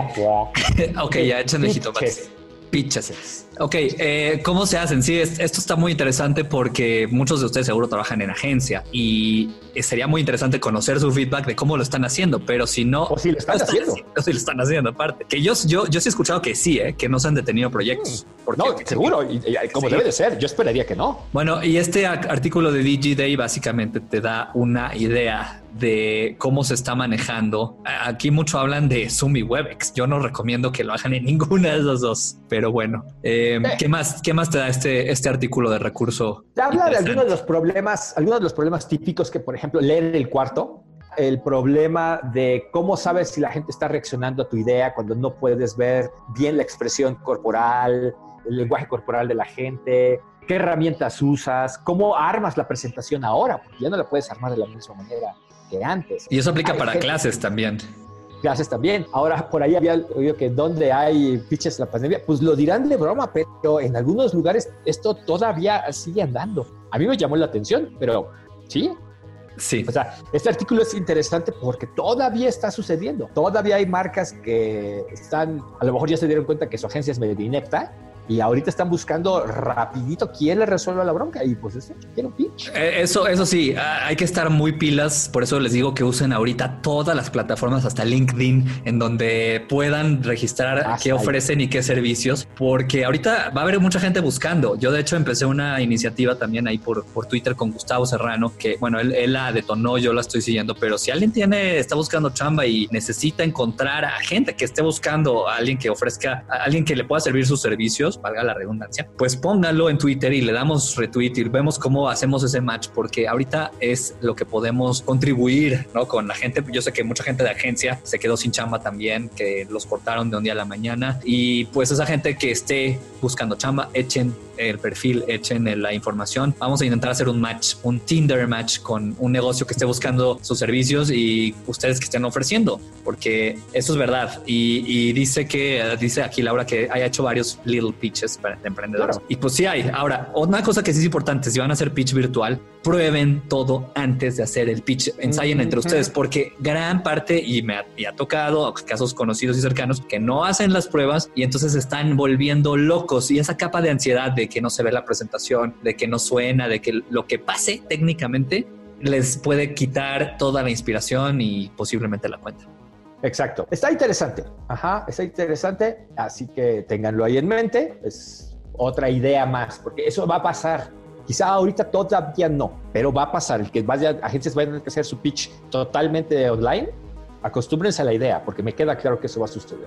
ok, ya échenle jitomates. Pitches. Ok, eh, ¿cómo se hacen? Sí, es, esto está muy interesante porque muchos de ustedes seguro trabajan en agencia y sería muy interesante conocer su feedback de cómo lo están haciendo, pero si no... O si lo están, no haciendo. O si lo están haciendo, aparte. Que yo, yo, yo sí he escuchado que sí, eh, que no se han detenido proyectos. Mm, no, seguro, y, y, como sí. debe de ser, yo esperaría que no. Bueno, y este artículo de D G Day básicamente te da una idea de cómo se está manejando. Aquí mucho hablan de Zoom y Webex. Yo no recomiendo que lo hagan en ninguna de esas dos, pero bueno. Eh, eh, ¿qué más, qué más te da este, este artículo de recurso? Te habla de algunos de los problemas, algunos de los problemas típicos que, por ejemplo, leer el cuarto, el problema de cómo sabes si la gente está reaccionando a tu idea cuando no puedes ver bien la expresión corporal, el lenguaje corporal de la gente, qué herramientas usas, cómo armas la presentación ahora, porque ya no la puedes armar de la misma manera que antes. Y eso aplica Hay para gente, clases también. Clases también. Ahora, por ahí había oído que donde hay pitches de la pandemia, pues lo dirán de broma, pero en algunos lugares esto todavía sigue andando. A mí me llamó la atención, pero sí. Sí. O sea, este artículo es interesante porque todavía está sucediendo. Todavía hay marcas que están, a lo mejor ya se dieron cuenta que su agencia es medio inepta y ahorita están buscando rapidito quién le resuelva la bronca y pues este tiene un pitch. Eso, eso sí, hay que estar muy pilas. Por eso les digo que usen ahorita todas las plataformas, hasta LinkedIn, en donde puedan registrar hasta qué ofrecen ahí y qué servicios, porque ahorita va a haber mucha gente buscando. Yo de hecho empecé una iniciativa también ahí por, por Twitter con Gustavo Serrano, que bueno, él, él la detonó, yo la estoy siguiendo, pero si alguien tiene, está buscando chamba y necesita encontrar a gente que esté buscando a alguien que ofrezca, a alguien que le pueda servir sus servicios, valga la redundancia, pues póngalo en Twitter y le damos retweet y vemos cómo hacemos ese match, porque ahorita es lo que podemos contribuir, ¿no? Con la gente. Yo sé que mucha gente de agencia se quedó sin chamba también, que los cortaron de un día a la mañana, y pues esa gente que esté buscando chamba, echen el perfil, echen la información. Vamos a intentar hacer un match, un Tinder match con un negocio que esté buscando sus servicios y ustedes que estén ofreciendo, porque eso es verdad. Y, y dice que, dice aquí Laura que haya hecho varios little pitches para emprendedores. Claro. Y pues sí hay. Ahora, una cosa que sí es importante, si van a hacer pitch virtual, prueben todo antes de hacer el pitch, ensayen mm-hmm. entre ustedes, porque gran parte, y me ha, me ha tocado casos conocidos y cercanos, que no hacen las pruebas y entonces se están volviendo locos, y esa capa de ansiedad de que no se ve la presentación, de que no suena, de que lo que pase técnicamente les puede quitar toda la inspiración y posiblemente la cuenta. Exacto. Está interesante. Ajá, está interesante. Así que ténganlo ahí en mente. Es otra idea más, porque eso va a pasar. Quizá ahorita todavía no, pero va a pasar. El que vaya, agencias vayan a hacer su pitch totalmente online, acostúmbrense a la idea, porque me queda claro que eso va a suceder.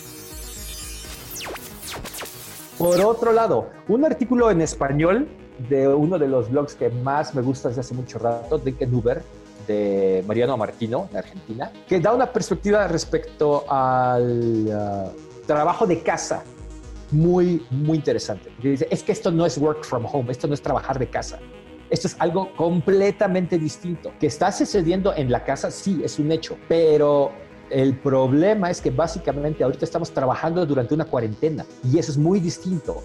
Por otro lado, un artículo en español de uno de los blogs que más me gusta desde hace mucho rato, Denken Uber, de Mariano Martino, de Argentina, que da una perspectiva respecto al uh, trabajo de casa muy, muy interesante. Dice, es que esto no es work from home, esto no es trabajar de casa. Esto es algo completamente distinto. Que está sucediendo en la casa, sí, es un hecho, pero el problema es que básicamente ahorita estamos trabajando durante una cuarentena y eso es muy distinto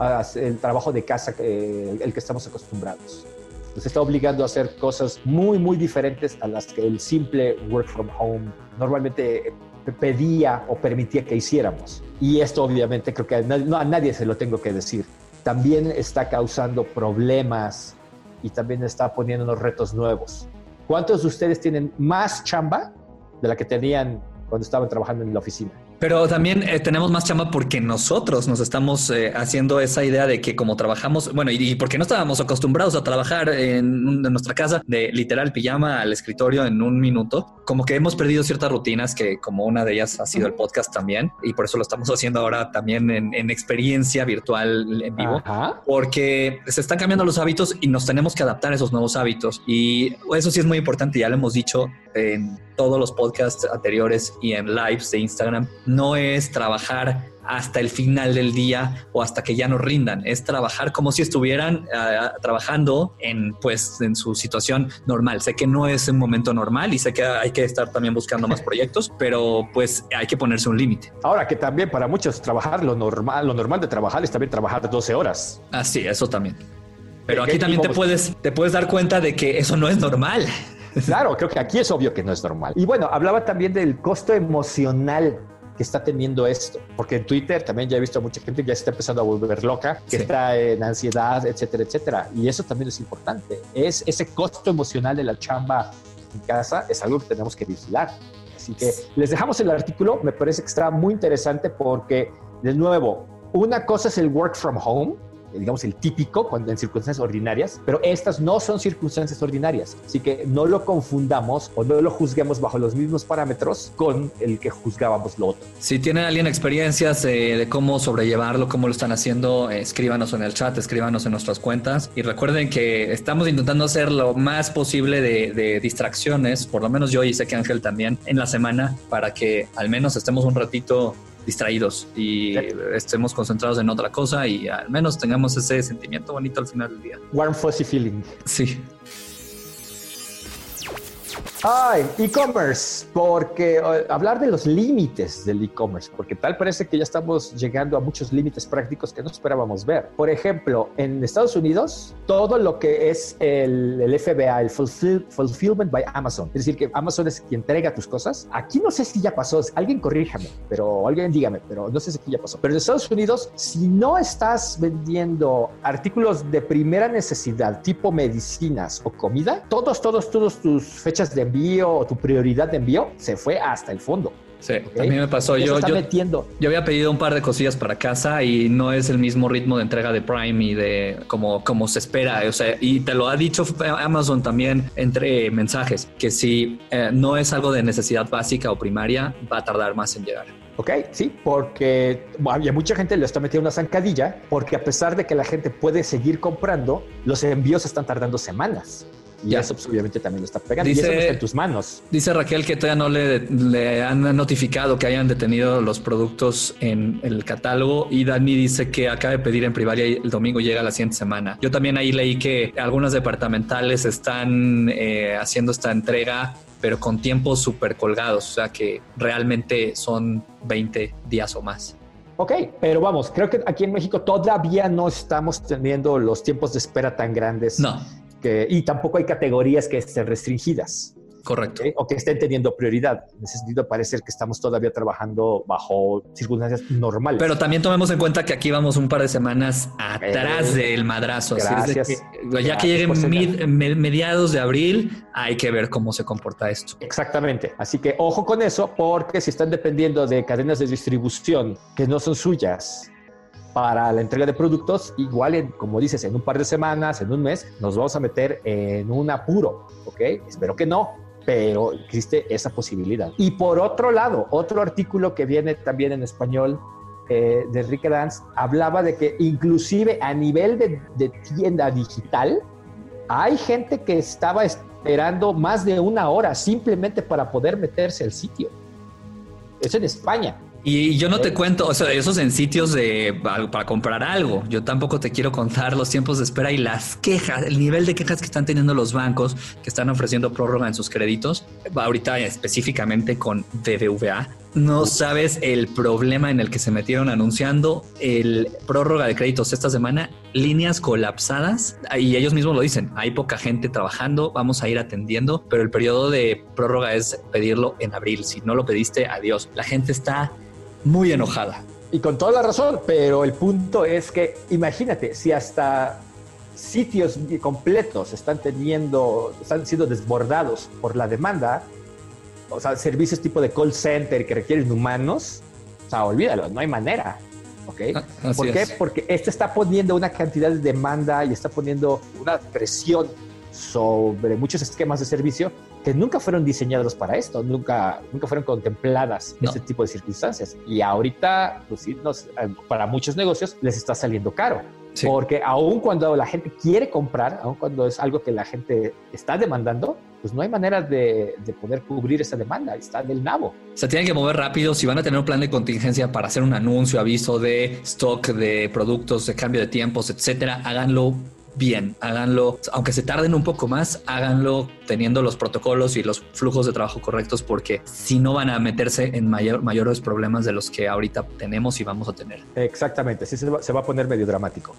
al trabajo de casa que, el que estamos acostumbrados. Nos está obligando a hacer cosas muy, muy diferentes a las que el simple work from home normalmente pedía o permitía que hiciéramos. Y esto obviamente creo que a nadie, no, a nadie se lo tengo que decir. También está causando problemas y también está poniendo unos retos nuevos. ¿Cuántos de ustedes tienen más chamba de la que tenían cuando estaban trabajando en la oficina? Pero también eh, tenemos más chamba porque nosotros nos estamos eh, haciendo esa idea de que como trabajamos, bueno, y, y porque no estábamos acostumbrados a trabajar en, en nuestra casa de literal pijama al escritorio en un minuto, como que hemos perdido ciertas rutinas que como una de ellas ha sido el podcast también, y por eso lo estamos haciendo ahora también en, en experiencia virtual en vivo. Ajá. Porque se están cambiando los hábitos y nos tenemos que adaptar a esos nuevos hábitos, y eso sí es muy importante, ya lo hemos dicho en todos los podcasts anteriores y en lives de Instagram. No es trabajar hasta el final del día o hasta que ya nos rindan, es trabajar como si estuvieran uh, trabajando en, pues, en su situación normal. Sé que no es un momento normal y sé que hay que estar también buscando más proyectos, pero pues hay que ponerse un límite. Ahora que también para muchos trabajar lo normal, lo normal de trabajar es también trabajar doce horas. Ah, sí, eso también. Pero aquí también te puedes, te puedes dar cuenta de que eso no es normal. Claro, creo que aquí es obvio que no es normal. Y bueno, hablaba también del costo emocional que está teniendo esto, porque en Twitter también ya he visto a mucha gente que ya se está empezando a volver loca, que sí. está en ansiedad, etcétera, etcétera. Y eso también es importante. Es ese costo emocional de la chamba en casa es algo que tenemos que vigilar. Así que les dejamos el artículo. Me parece que está muy interesante porque, de nuevo, una cosa es el work from home, digamos el típico cuando en circunstancias ordinarias, pero estas no son circunstancias ordinarias, así que no lo confundamos o no lo juzguemos bajo los mismos parámetros con el que juzgábamos lo otro. Si tienen alguien experiencias eh, de cómo sobrellevarlo, cómo lo están haciendo, eh, escríbanos en el chat, escríbanos en nuestras cuentas, y recuerden que estamos intentando hacer lo más posible de, de distracciones, por lo menos yo y sé que Ángel también, en la semana, para que al menos estemos un ratito distraídos y sí. estemos concentrados en otra cosa y al menos tengamos ese sentimiento bonito al final del día. Warm fuzzy feeling. Sí. Ay, e-commerce, porque uh, hablar de los límites del e-commerce, porque tal parece que ya estamos llegando a muchos límites prácticos que no esperábamos ver. Por ejemplo, en Estados Unidos, todo lo que es el, el F B A, el fulfill, Fulfillment by Amazon, es decir, que Amazon es quien entrega tus cosas. Aquí no sé si ya pasó, alguien corríjame, pero alguien dígame, pero no sé si aquí ya pasó. Pero en Estados Unidos, si no estás vendiendo artículos de primera necesidad, tipo medicinas o comida, todos, todos, todos tus fechas de envío o tu prioridad de envío se fue hasta el fondo. Sí, ¿okay? A mí me pasó. Yo, yo, yo había pedido un par de cosillas para casa y no es el mismo ritmo de entrega de Prime y de como, como se espera. O sea, y te lo ha dicho Amazon también entre mensajes, que si eh, no es algo de necesidad básica o primaria, va a tardar más en llegar. Ok, sí, porque había mucha gente le está metiendo una zancadilla, porque a pesar de que la gente puede seguir comprando, los envíos están tardando semanas. Y ya. eso pues, obviamente también lo está pegando. Dice, y eso no está en tus manos. Dice Raquel que todavía no le, le han notificado que hayan detenido los productos en el catálogo. Y Dani dice que acaba de pedir en Privalia y el domingo llega la siguiente semana. Yo también ahí leí que algunas departamentales están eh, haciendo esta entrega, pero con tiempos súper colgados. O sea que realmente son veinte días o más. Ok, pero vamos, creo que aquí en México todavía no estamos teniendo los tiempos de espera tan grandes. No. Que, y tampoco hay categorías que estén restringidas. Correcto. ¿Okay? O que estén teniendo prioridad. En ese sentido, parece que estamos todavía trabajando bajo circunstancias normales. Pero también tomemos en cuenta que aquí vamos un par de semanas atrás eh, del madrazo. Gracias. Así es de que, ya gracias que lleguen mid, me, mediados de abril, hay que ver cómo se comporta esto. Exactamente. Así que ojo con eso, porque si están dependiendo de cadenas de distribución que no son suyas para la entrega de productos, igual, en, como dices, en un par de semanas, en un mes, nos vamos a meter en un apuro, ¿ok? Espero que no, pero existe esa posibilidad. Y por otro lado, otro artículo que viene también en español eh, de Enrique Danz, hablaba de que inclusive a nivel de, de tienda digital, hay gente que estaba esperando más de una hora simplemente para poder meterse al sitio. Eso en España. Y yo no te cuento, o sea, esos en sitios de para comprar algo. Yo tampoco te quiero contar los tiempos de espera y las quejas, el nivel de quejas que están teniendo los bancos que están ofreciendo prórroga en sus créditos. Ahorita específicamente con B B V A. No sabes el problema en el que se metieron anunciando el prórroga de créditos esta semana, líneas colapsadas, y ellos mismos lo dicen, hay poca gente trabajando, vamos a ir atendiendo, pero el periodo de prórroga es pedirlo en abril. Si no lo pediste, adiós. La gente está muy enojada. Y con toda la razón, pero el punto es que imagínate, si hasta sitios completos están teniendo, están siendo desbordados por la demanda, o sea, servicios tipo de call center que requieren humanos, o sea, olvídalo, no hay manera, ¿ok? Ah, ¿Por qué? es. Porque este está poniendo una cantidad de demanda y está poniendo una presión sobre muchos esquemas de servicio que nunca fueron diseñados para esto, nunca, nunca fueron contempladas no. este tipo de circunstancias. Y ahorita, pues sí, nos, para muchos negocios les está saliendo caro. Sí. Porque aun cuando la gente quiere comprar, aun cuando es algo que la gente está demandando, pues no hay manera de, de poder cubrir esa demanda, está del nabo. Se tienen que mover rápido. Si van a tener un plan de contingencia para hacer un anuncio, aviso de stock, de productos, de cambio de tiempos, etcétera, háganlo bien, háganlo, aunque se tarden un poco más, háganlo teniendo los protocolos y los flujos de trabajo correctos, porque si no van a meterse en mayor, mayores problemas de los que ahorita tenemos y vamos a tener. Exactamente, sí se va, se va a poner medio dramático.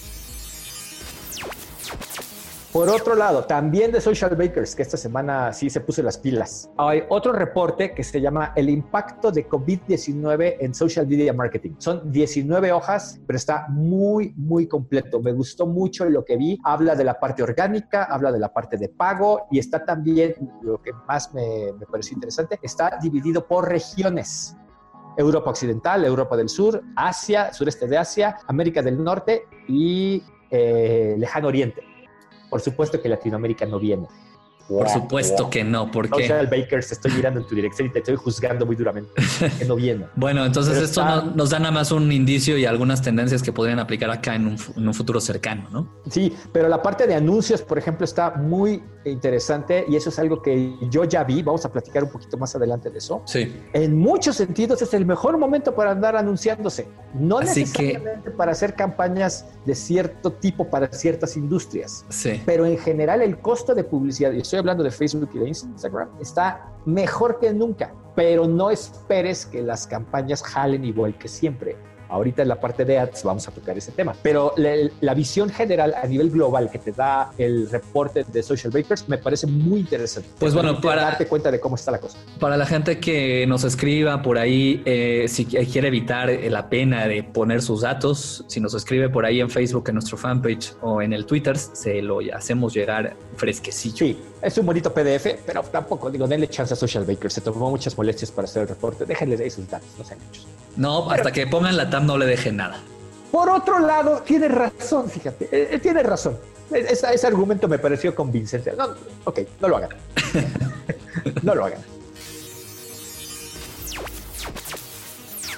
Por otro lado, también de Social Bakers, que esta semana sí se puso las pilas. Hay otro reporte que se llama El impacto de COVID diecinueve en Social Media Marketing. Son diecinueve hojas, pero está muy, muy completo. Me gustó mucho lo que vi. Habla de la parte orgánica, habla de la parte de pago y está también, lo que más me, me pareció interesante, está dividido por regiones. Europa Occidental, Europa del Sur, Asia, sureste de Asia, América del Norte y eh, Lejano Oriente. Por supuesto que Latinoamérica no viene. Por supuesto que no, porque Social Bakers, estoy mirando en tu dirección y te estoy juzgando muy duramente. Que no viene. Bueno, entonces Pero esto está... no, nos da nada más un indicio y algunas tendencias que podrían aplicar acá en un, en un futuro cercano, ¿no? Sí, pero la parte de anuncios, por ejemplo, está muy interesante y eso es algo que yo ya vi. Vamos a platicar un poquito más adelante de eso. Sí. En muchos sentidos es el mejor momento para andar anunciándose. No Así necesariamente que... para hacer campañas de cierto tipo para ciertas industrias. Sí. Pero en general el costo de publicidad, y estoy hablando de Facebook y de Instagram, está mejor que nunca. Pero no esperes que las campañas jalen igual que siempre. Ahorita en la parte de ads vamos a tocar ese tema. Pero la, la visión general a nivel global que te da el reporte de Social Bakers me parece muy interesante. Pues bueno, para darte cuenta de cómo está la cosa. Para la gente que nos escriba por ahí, eh, si quiere evitar la pena de poner sus datos, si nos escribe por ahí en Facebook, en nuestro fanpage o en el Twitter, se lo hacemos llegar fresquecillo. Sí, es un bonito P D F, pero tampoco, digo, denle chance a Social Bakers. Se tomó muchas molestias para hacer el reporte. Déjenle de ahí sus datos, no sean muchos. No, hasta pero, que pongan la tab no le dejen nada. Por otro lado, tiene razón, fíjate, eh, tiene razón. Es, ese argumento me pareció convincente. No, ok, no lo hagan. No lo hagan.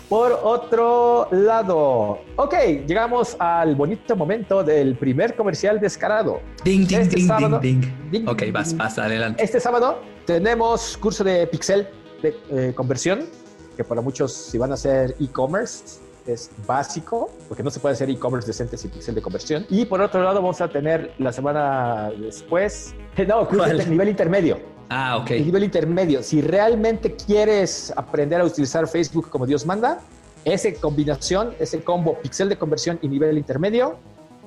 Por otro lado, ok, llegamos al bonito momento del primer comercial descarado. Ding, ding, este ding, sábado, ding, ding, ding. Ok, vas, vas, adelante. Este sábado tenemos curso de Pixel de eh, conversión, que para muchos, si van a hacer e-commerce, es básico, porque no se puede hacer e-commerce decente sin Pixel de conversión. Y por otro lado, vamos a tener la semana después, no, curso de nivel intermedio. Ah, ok. El nivel intermedio. Si realmente quieres aprender a utilizar Facebook como Dios manda, esa combinación, ese combo Pixel de conversión y nivel intermedio,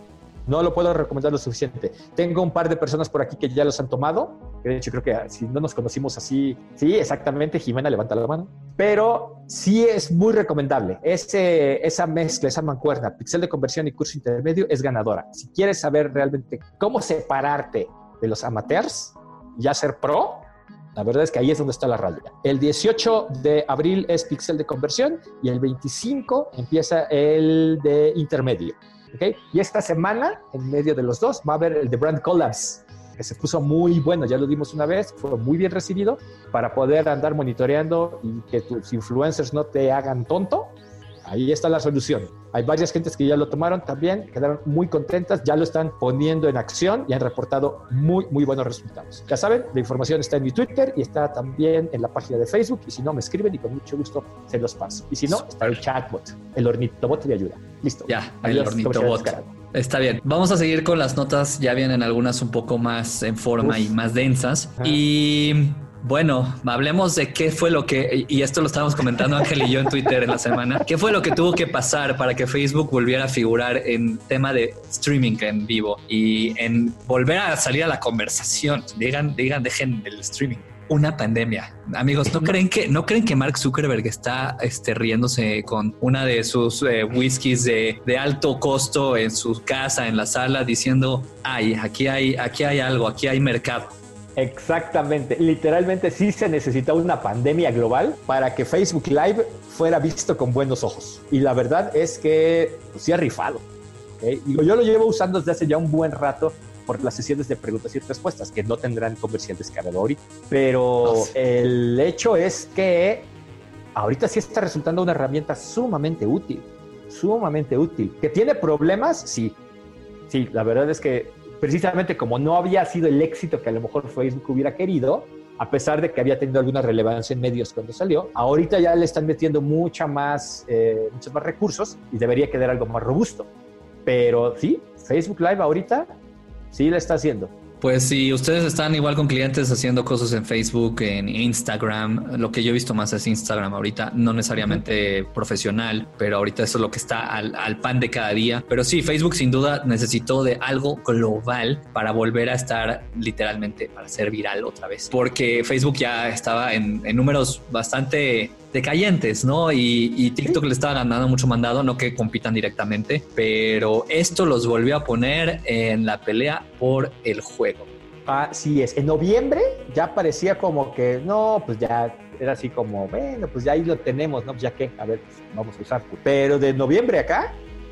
no lo puedo recomendar lo suficiente. Tengo un par de personas por aquí que ya los han tomado, que de hecho creo que si no nos conocimos así, sí, exactamente, Jimena, levanta la mano, pero sí es muy recomendable. Ese, esa mezcla, esa mancuerna, Pixel de conversión y curso intermedio es ganadora. Si quieres saber realmente cómo separarte de los amateurs, ya ser pro, la verdad es que ahí es donde está la raya. El dieciocho de abril es Pixel de conversión y el veinticinco empieza el de intermedio. ¿Okay? Y esta semana, en medio de los dos, va a haber el de Brand Collabs, que se puso muy bueno, ya lo dimos una vez, fue muy bien recibido, para poder andar monitoreando y que tus influencers no te hagan tonto. Ahí está la solución. Hay varias gentes que ya lo tomaron también, quedaron muy contentas, ya lo están poniendo en acción y han reportado muy, muy buenos resultados. Ya saben, la información está en mi Twitter y está también en la página de Facebook, y si no, me escriben y con mucho gusto se los paso. Y si no, está el chatbot, el ornitobot de ayuda. Listo. Ya, el ornitobot. Está bien. Vamos a seguir con las notas. Ya vienen algunas un poco más en forma Uf. y más densas. Ajá. Y... bueno, hablemos de qué fue lo que, y esto lo estábamos comentando Ángel y yo en Twitter en la semana, qué fue lo que tuvo que pasar para que Facebook volviera a figurar en tema de streaming en vivo y en volver a salir a la conversación. Digan, digan, dejen el streaming. Una pandemia. Amigos, ¿no creen que, no creen que Mark Zuckerberg está este, riéndose con una de sus eh, whiskies de, de alto costo en su casa, en la sala, diciendo, ay, aquí hay, aquí hay algo, aquí hay mercado? Exactamente, literalmente sí se necesita una pandemia global para que Facebook Live fuera visto con buenos ojos. Y la verdad es que pues, sí ha rifado. ¿Okay? Digo, yo lo llevo usando desde hace ya un buen rato por las sesiones de preguntas y respuestas, que no tendrán comercial descargado ahorita. Pero oh, sí. El hecho es que ahorita sí está resultando una herramienta sumamente útil, sumamente útil. ¿Que tiene problemas? Sí. Sí, la verdad es que precisamente como no había sido el éxito que a lo mejor Facebook hubiera querido, a pesar de que había tenido alguna relevancia en medios cuando salió, ahorita ya le están metiendo mucha más, eh, muchos más recursos y debería quedar algo más robusto. Pero sí, Facebook Live ahorita sí la está haciendo. Pues si ustedes están igual con clientes haciendo cosas en Facebook, en Instagram, lo que yo he visto más es Instagram ahorita, no necesariamente uh-huh. profesional, pero ahorita eso es lo que está al, al pan de cada día. Pero sí, Facebook sin duda necesitó de algo global para volver a estar literalmente, para ser viral otra vez. Porque Facebook ya estaba en, en números bastante decayentes, ¿no? Y, y TikTok le estaba ganando mucho mandado, no que compitan directamente, pero esto los volvió a poner en la pelea por el juego. Así es. En noviembre ya parecía como que, no, pues ya era así como, bueno, pues ya ahí lo tenemos, ¿no? Pues ya qué, a ver, pues vamos a usar. Pero de noviembre acá,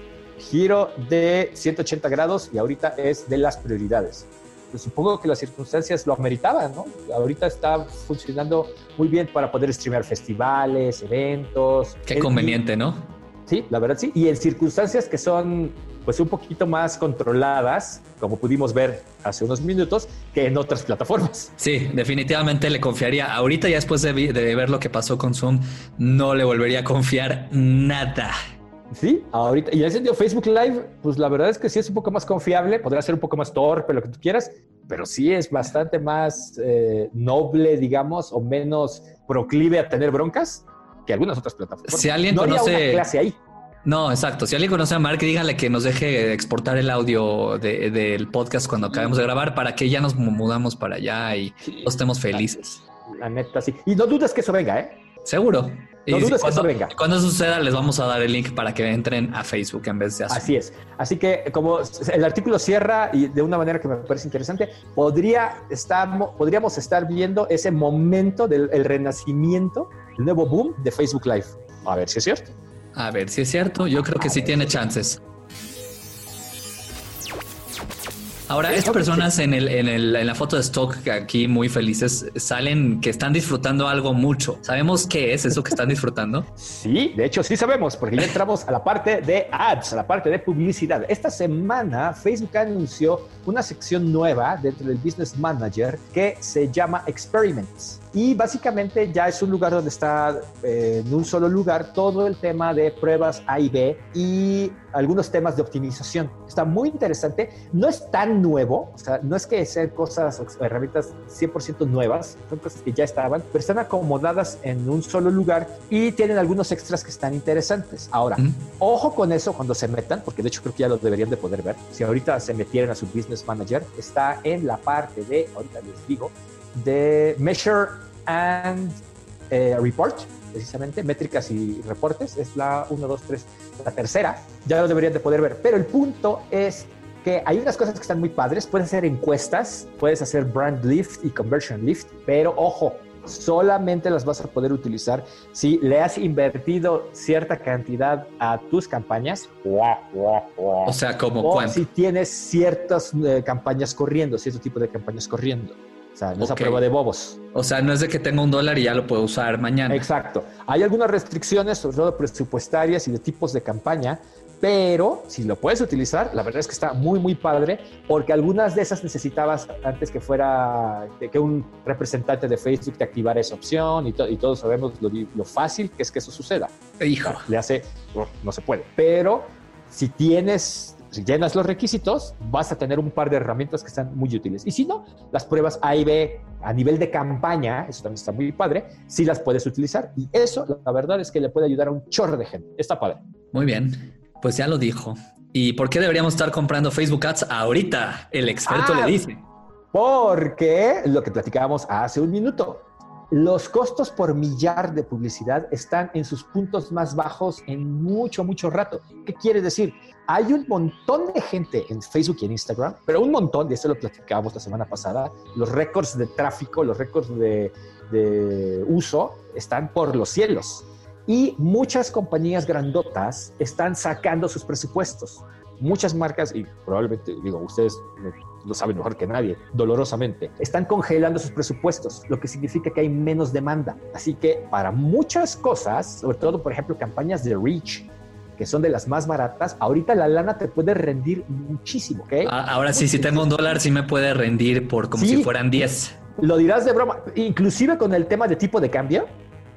giro de ciento ochenta grados y ahorita es de las prioridades. Pues supongo que las circunstancias lo ameritaban, ¿no? Ahorita está funcionando muy bien para poder streamear festivales, eventos. Qué conveniente, y, ¿no? Sí, la verdad sí. Y en circunstancias que son pues un poquito más controladas, como pudimos ver hace unos minutos, que en otras plataformas. Sí, definitivamente le confiaría. Ahorita ya después de, de ver lo que pasó con Zoom, no le volvería a confiar nada. Sí, ahorita. Y en ese sentido, Facebook Live, pues la verdad es que sí es un poco más confiable, podrá ser un poco más torpe, lo que tú quieras, pero sí es bastante más eh, noble, digamos, o menos proclive a tener broncas que algunas otras plataformas. Si alguien no conoce... había una clase ahí. No, exacto. Si alguien conoce a Mark, díganle que nos deje exportar el audio de, del podcast cuando acabemos de grabar para que ya nos mudamos para allá y sí, estemos felices. La, la neta, sí. Y no dudes que eso venga, ¿eh? Seguro. No y dudes si, cuando, que eso venga. Cuando eso suceda, les vamos a dar el link para que entren a Facebook en vez de a Zoom. Así es. Así que como el artículo cierra y de una manera que me parece interesante, podría estar, podríamos estar viendo ese momento del el renacimiento, el nuevo boom de Facebook Live. A ver si es cierto. A ver si es cierto. Yo creo que sí tiene chances. Ahora, estas personas en, el, en, el, en la foto de stock aquí muy felices salen que están disfrutando algo mucho. ¿Sabemos qué es eso que están disfrutando? Sí, de hecho sí sabemos, porque ya entramos a la parte de ads, a la parte de publicidad. Esta semana Facebook anunció una sección nueva dentro del Business Manager que se llama Experiments. Y básicamente ya es un lugar donde está eh, en un solo lugar todo el tema de pruebas A y B y algunos temas de optimización. Está muy interesante. No es tan nuevo, o sea, no es que sean cosas, herramientas cien por ciento nuevas, son cosas que ya estaban, pero están acomodadas en un solo lugar y tienen algunos extras que están interesantes. Ahora, ¿Mm? ojo con eso cuando se metan, porque de hecho creo que ya lo deberían de poder ver. Si ahorita se metieran a su Business Manager, está en la parte de, ahorita les digo, de Measure and eh, Report, precisamente, métricas y reportes, es la uno, dos, tres, la tercera, ya lo deberían de poder ver, pero el punto es que hay unas cosas que están muy padres, puedes hacer encuestas, puedes hacer brand lift y conversion lift, pero ojo, solamente las vas a poder utilizar si le has invertido cierta cantidad a tus campañas. O sea, como o cuánto. si tienes ciertas eh, campañas corriendo, cierto tipo de campañas corriendo. O sea, no es a prueba de bobos. O sea, no es de que tenga un dólar y ya lo puedo usar mañana. Exacto. Hay algunas restricciones, sobre todo presupuestarias y de tipos de campaña, pero si lo puedes utilizar, la verdad es que está muy, muy padre, porque algunas de esas necesitabas antes que fuera, que un representante de Facebook te activara esa opción y, to- y todos sabemos lo, lo fácil que es que eso suceda. Hijo. O sea, le hace, oh, no se puede. Pero si tienes... Si llenas los requisitos, vas a tener un par de herramientas que están muy útiles. Y si no, las pruebas A y B a nivel de campaña, eso también está muy padre, sí las puedes utilizar. Y eso, la verdad es que le puede ayudar a un chorro de gente. Está padre. Muy bien, pues ya lo dijo. ¿Y por qué deberíamos estar comprando Facebook Ads ahorita? El experto ah, le dice. Porque lo que platicábamos hace un minuto. Los costos por millar de publicidad están en sus puntos más bajos en mucho, mucho rato. ¿Qué quiere decir? Hay un montón de gente en Facebook y en Instagram, pero un montón, de eso lo platicábamos la semana pasada, los récords de tráfico, los récords de, de uso están por los cielos. Y muchas compañías grandotas están sacando sus presupuestos. Muchas marcas, y probablemente, digo, ustedes lo saben mejor que nadie, dolorosamente, están congelando sus presupuestos, lo que significa que hay menos demanda. Así que para muchas cosas, sobre todo, por ejemplo, campañas de reach, que son de las más baratas, ahorita la lana te puede rendir muchísimo, ¿ok? Ahora sí, si tengo un dólar, sí me puede rendir por como sí, si fueran diez. Lo dirás de broma. Inclusive con el tema de tipo de cambio,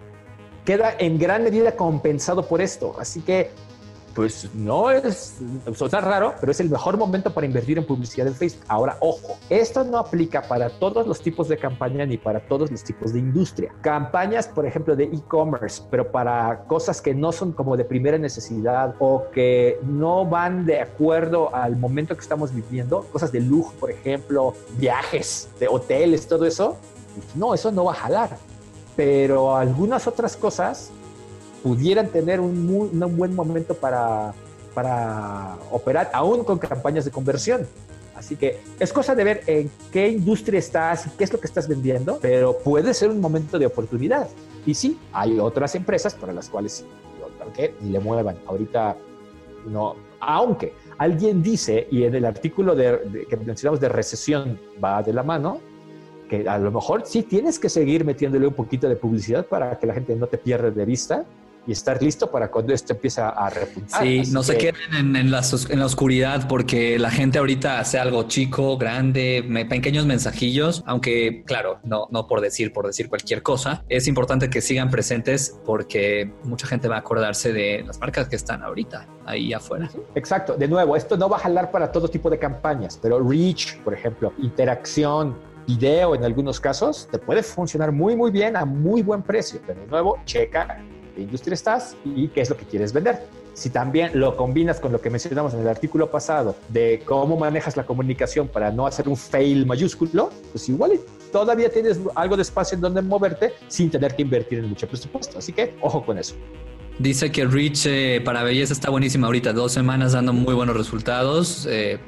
queda en gran medida compensado por esto. Así que pues no es, suena raro, pero es el mejor momento para invertir en publicidad en Facebook. Ahora, ojo, esto no aplica para todos los tipos de campaña ni para todos los tipos de industria. Campañas, por ejemplo, de e-commerce, pero para cosas que no son como de primera necesidad o que no van de acuerdo al momento que estamos viviendo, cosas de lujo, por ejemplo, viajes, de hoteles, todo eso, pues no, eso no va a jalar. Pero algunas otras cosas pudieran tener un, muy, un buen momento para, para operar, aún con campañas de conversión. Así que es cosa de ver en qué industria estás y qué es lo que estás vendiendo, pero puede ser un momento de oportunidad. Y sí, hay otras empresas para las cuales ¿qué? Ni le muevan. Ahorita no, aunque alguien dice, y en el artículo de, de, que mencionamos de recesión va de la mano, que a lo mejor sí tienes que seguir metiéndole un poquito de publicidad para que la gente no te pierda de vista y estar listo para cuando esto empieza a repuntar. Sí, Así no que... se queden en, en, la, en la oscuridad, porque la gente ahorita hace algo chico, grande, me, pequeños mensajillos, aunque claro, no, no por decir, por decir cualquier cosa. Es importante que sigan presentes porque mucha gente va a acordarse de las marcas que están ahorita ahí afuera. Exacto. De nuevo, esto no va a jalar para todo tipo de campañas, pero reach, por ejemplo, interacción, video en algunos casos, te puede funcionar muy, muy bien a muy buen precio. Pero de nuevo, checa qué industria estás y qué es lo que quieres vender. Si también lo combinas con lo que mencionamos en el artículo pasado de cómo manejas la comunicación para no hacer un fail mayúsculo, pues igual todavía tienes algo de espacio en donde moverte sin tener que invertir en mucho presupuesto. Así que ojo con eso. Dice que Reach eh, para belleza está buenísima ahorita, dos semanas dando muy buenos resultados. Eh,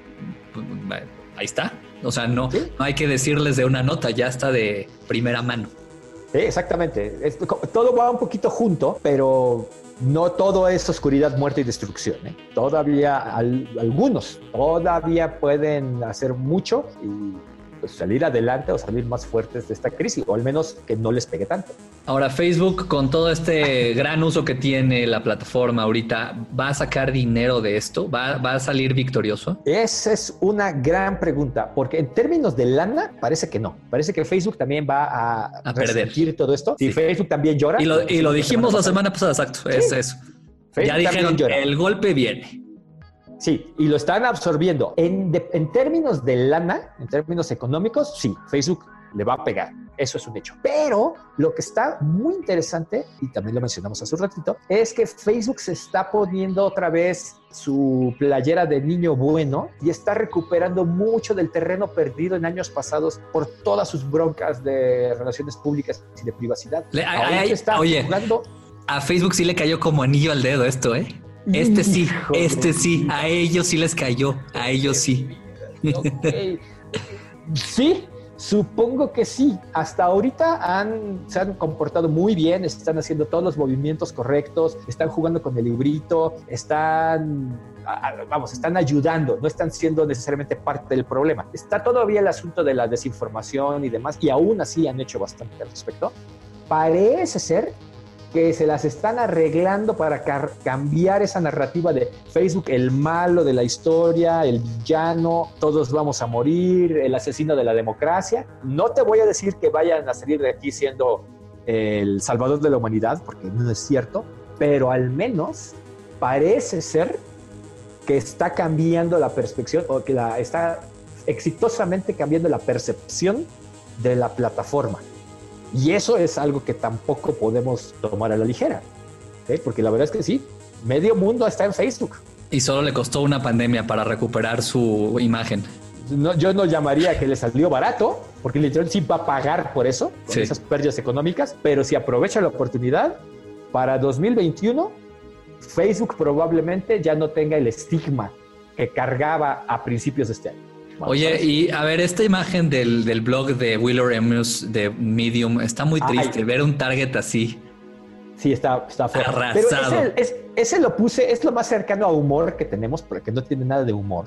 ahí está. O sea, no, ¿sí? No hay que decirles de una nota, ya está de primera mano. Sí, exactamente. Es, todo va un poquito junto, pero no todo es oscuridad, muerte y destrucción, ¿eh? Todavía al, algunos todavía pueden hacer mucho y pues, salir adelante o salir más fuertes de esta crisis, o al menos que no les pegue tanto. Ahora, Facebook, con todo este gran uso que tiene la plataforma ahorita, ¿va a sacar dinero de esto? ¿Va, va a salir victorioso? Esa es una gran pregunta, porque en términos de lana, parece que no. Parece que Facebook también va a, a perder todo esto. Si sí. Facebook también llora. Y lo, y lo dijimos la semana pasada, exacto. Sí. Es eso. Facebook ya dijeron que el golpe viene. Sí, y lo están absorbiendo. En, de, en términos de lana, en términos económicos, sí, Facebook le va a pegar. Eso es un hecho. Pero lo que está muy interesante, y también lo mencionamos hace un ratito, es que Facebook se está poniendo otra vez su playera de niño bueno y está recuperando mucho del terreno perdido en años pasados por todas sus broncas de relaciones públicas y de privacidad. Le, ay, ay, está oye, jugando. A Facebook sí le cayó como anillo al dedo esto, ¿eh? Este sí, Hijo este sí, a ellos sí les cayó, a ellos sí. Okay. Sí, supongo que sí. Hasta ahorita han, se han comportado muy bien, están haciendo todos los movimientos correctos, están jugando con el librito, están, vamos, están ayudando, no están siendo necesariamente parte del problema. Está todavía el asunto de la desinformación y demás, y aún así han hecho bastante al respecto. Parece ser que se las están arreglando para car- cambiar esa narrativa de Facebook, el malo de la historia, el villano, todos vamos a morir, el asesino de la democracia. No te voy a decir que vayan a salir de aquí siendo el salvador de la humanidad, porque no es cierto, pero al menos parece ser que está cambiando la percepción, o que la, está exitosamente cambiando la percepción de la plataforma. Y eso es algo que tampoco podemos tomar a la ligera, ¿sí? Porque la verdad es que sí, medio mundo está en Facebook. Y solo le costó una pandemia para recuperar su imagen. No, yo no llamaría que le salió barato, porque literalmente sí va a pagar por eso, por sí. esas pérdidas económicas, pero si aprovecha la oportunidad, para dos mil veintiuno, Facebook probablemente ya no tenga el estigma que cargaba a principios de este año. Oye, y a ver, esta imagen del, del blog de Will Remius de Medium está muy triste. Ay. Ver un target así. Sí, está, está feo. Arrasado. Pero ese, es, ese lo puse, es lo más cercano a humor que tenemos, porque no tiene nada de humor.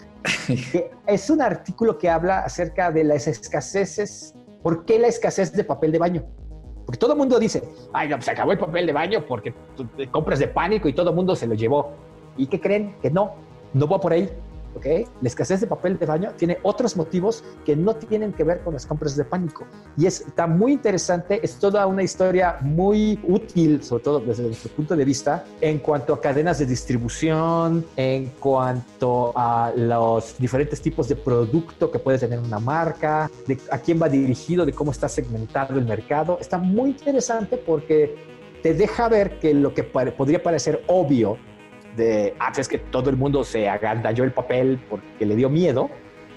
Es un artículo que habla acerca de las escaseces. ¿Por qué la escasez de papel de baño? Porque todo el mundo dice, ay, no, pues se acabó el papel de baño porque tú te compras de pánico y todo el mundo se lo llevó. ¿Y qué creen? Que no, no va por ahí. ¿Okay? La escasez de papel de baño tiene otros motivos que no tienen que ver con las compras de pánico. Y es, está muy interesante, es toda una historia muy útil, sobre todo desde nuestro punto de vista, en cuanto a cadenas de distribución, en cuanto a los diferentes tipos de producto que puede tener una marca, de a quién va dirigido, de cómo está segmentado el mercado. Está muy interesante porque te deja ver que lo que pare, podría parecer obvio, de, ah, es que todo el mundo se agandalló el papel porque le dio miedo,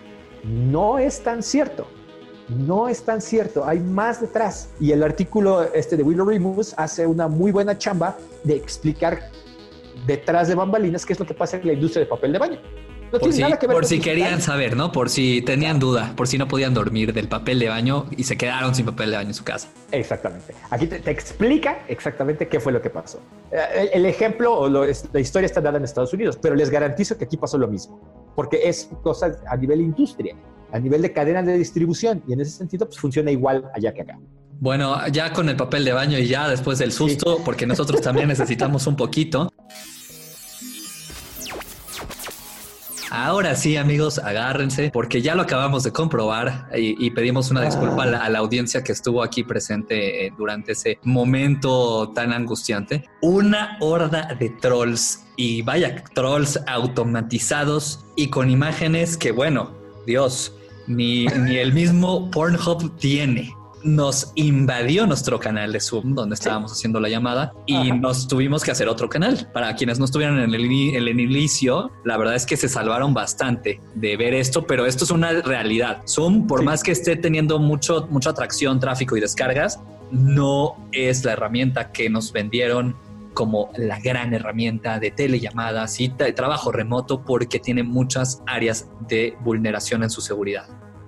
no es tan cierto, no es tan cierto, hay más detrás. Y el artículo este de Will Remius hace una muy buena chamba de explicar detrás de bambalinas qué es lo que pasa en la industria de papel de baño. No por tiene si, nada que ver por con si querían saber, ¿no? Por si tenían duda, por si no podían dormir del papel de baño y se quedaron sin papel de baño en su casa. Exactamente. Aquí te, te explica exactamente qué fue lo que pasó. El, el ejemplo o lo, la historia está dada en Estados Unidos, pero les garantizo que aquí pasó lo mismo, porque es cosa a nivel industria, a nivel de cadena de distribución, y en ese sentido pues funciona igual allá que acá. Bueno, ya con el papel de baño y ya después del susto, sí. Porque nosotros también necesitamos un poquito. Ahora sí, amigos, agárrense, porque ya lo acabamos de comprobar y, y pedimos una disculpa a la, a la audiencia que estuvo aquí presente eh, durante ese momento tan angustiante. Una horda de trolls, y vaya, trolls automatizados y con imágenes que, bueno, Dios, ni, ni el mismo Pornhub tiene. Nos invadió nuestro canal de Zoom donde estábamos sí. haciendo la llamada y Ajá. nos tuvimos que hacer otro canal. Para quienes no estuvieron en el, in- el inicio, la verdad es que se salvaron bastante de ver esto, pero esto es una realidad. Zoom, por sí. más que esté teniendo mucho, mucha atracción, tráfico y descargas, no es la herramienta que nos vendieron como la gran herramienta de telellamadas y de trabajo remoto, porque tiene muchas áreas de vulneración en su seguridad.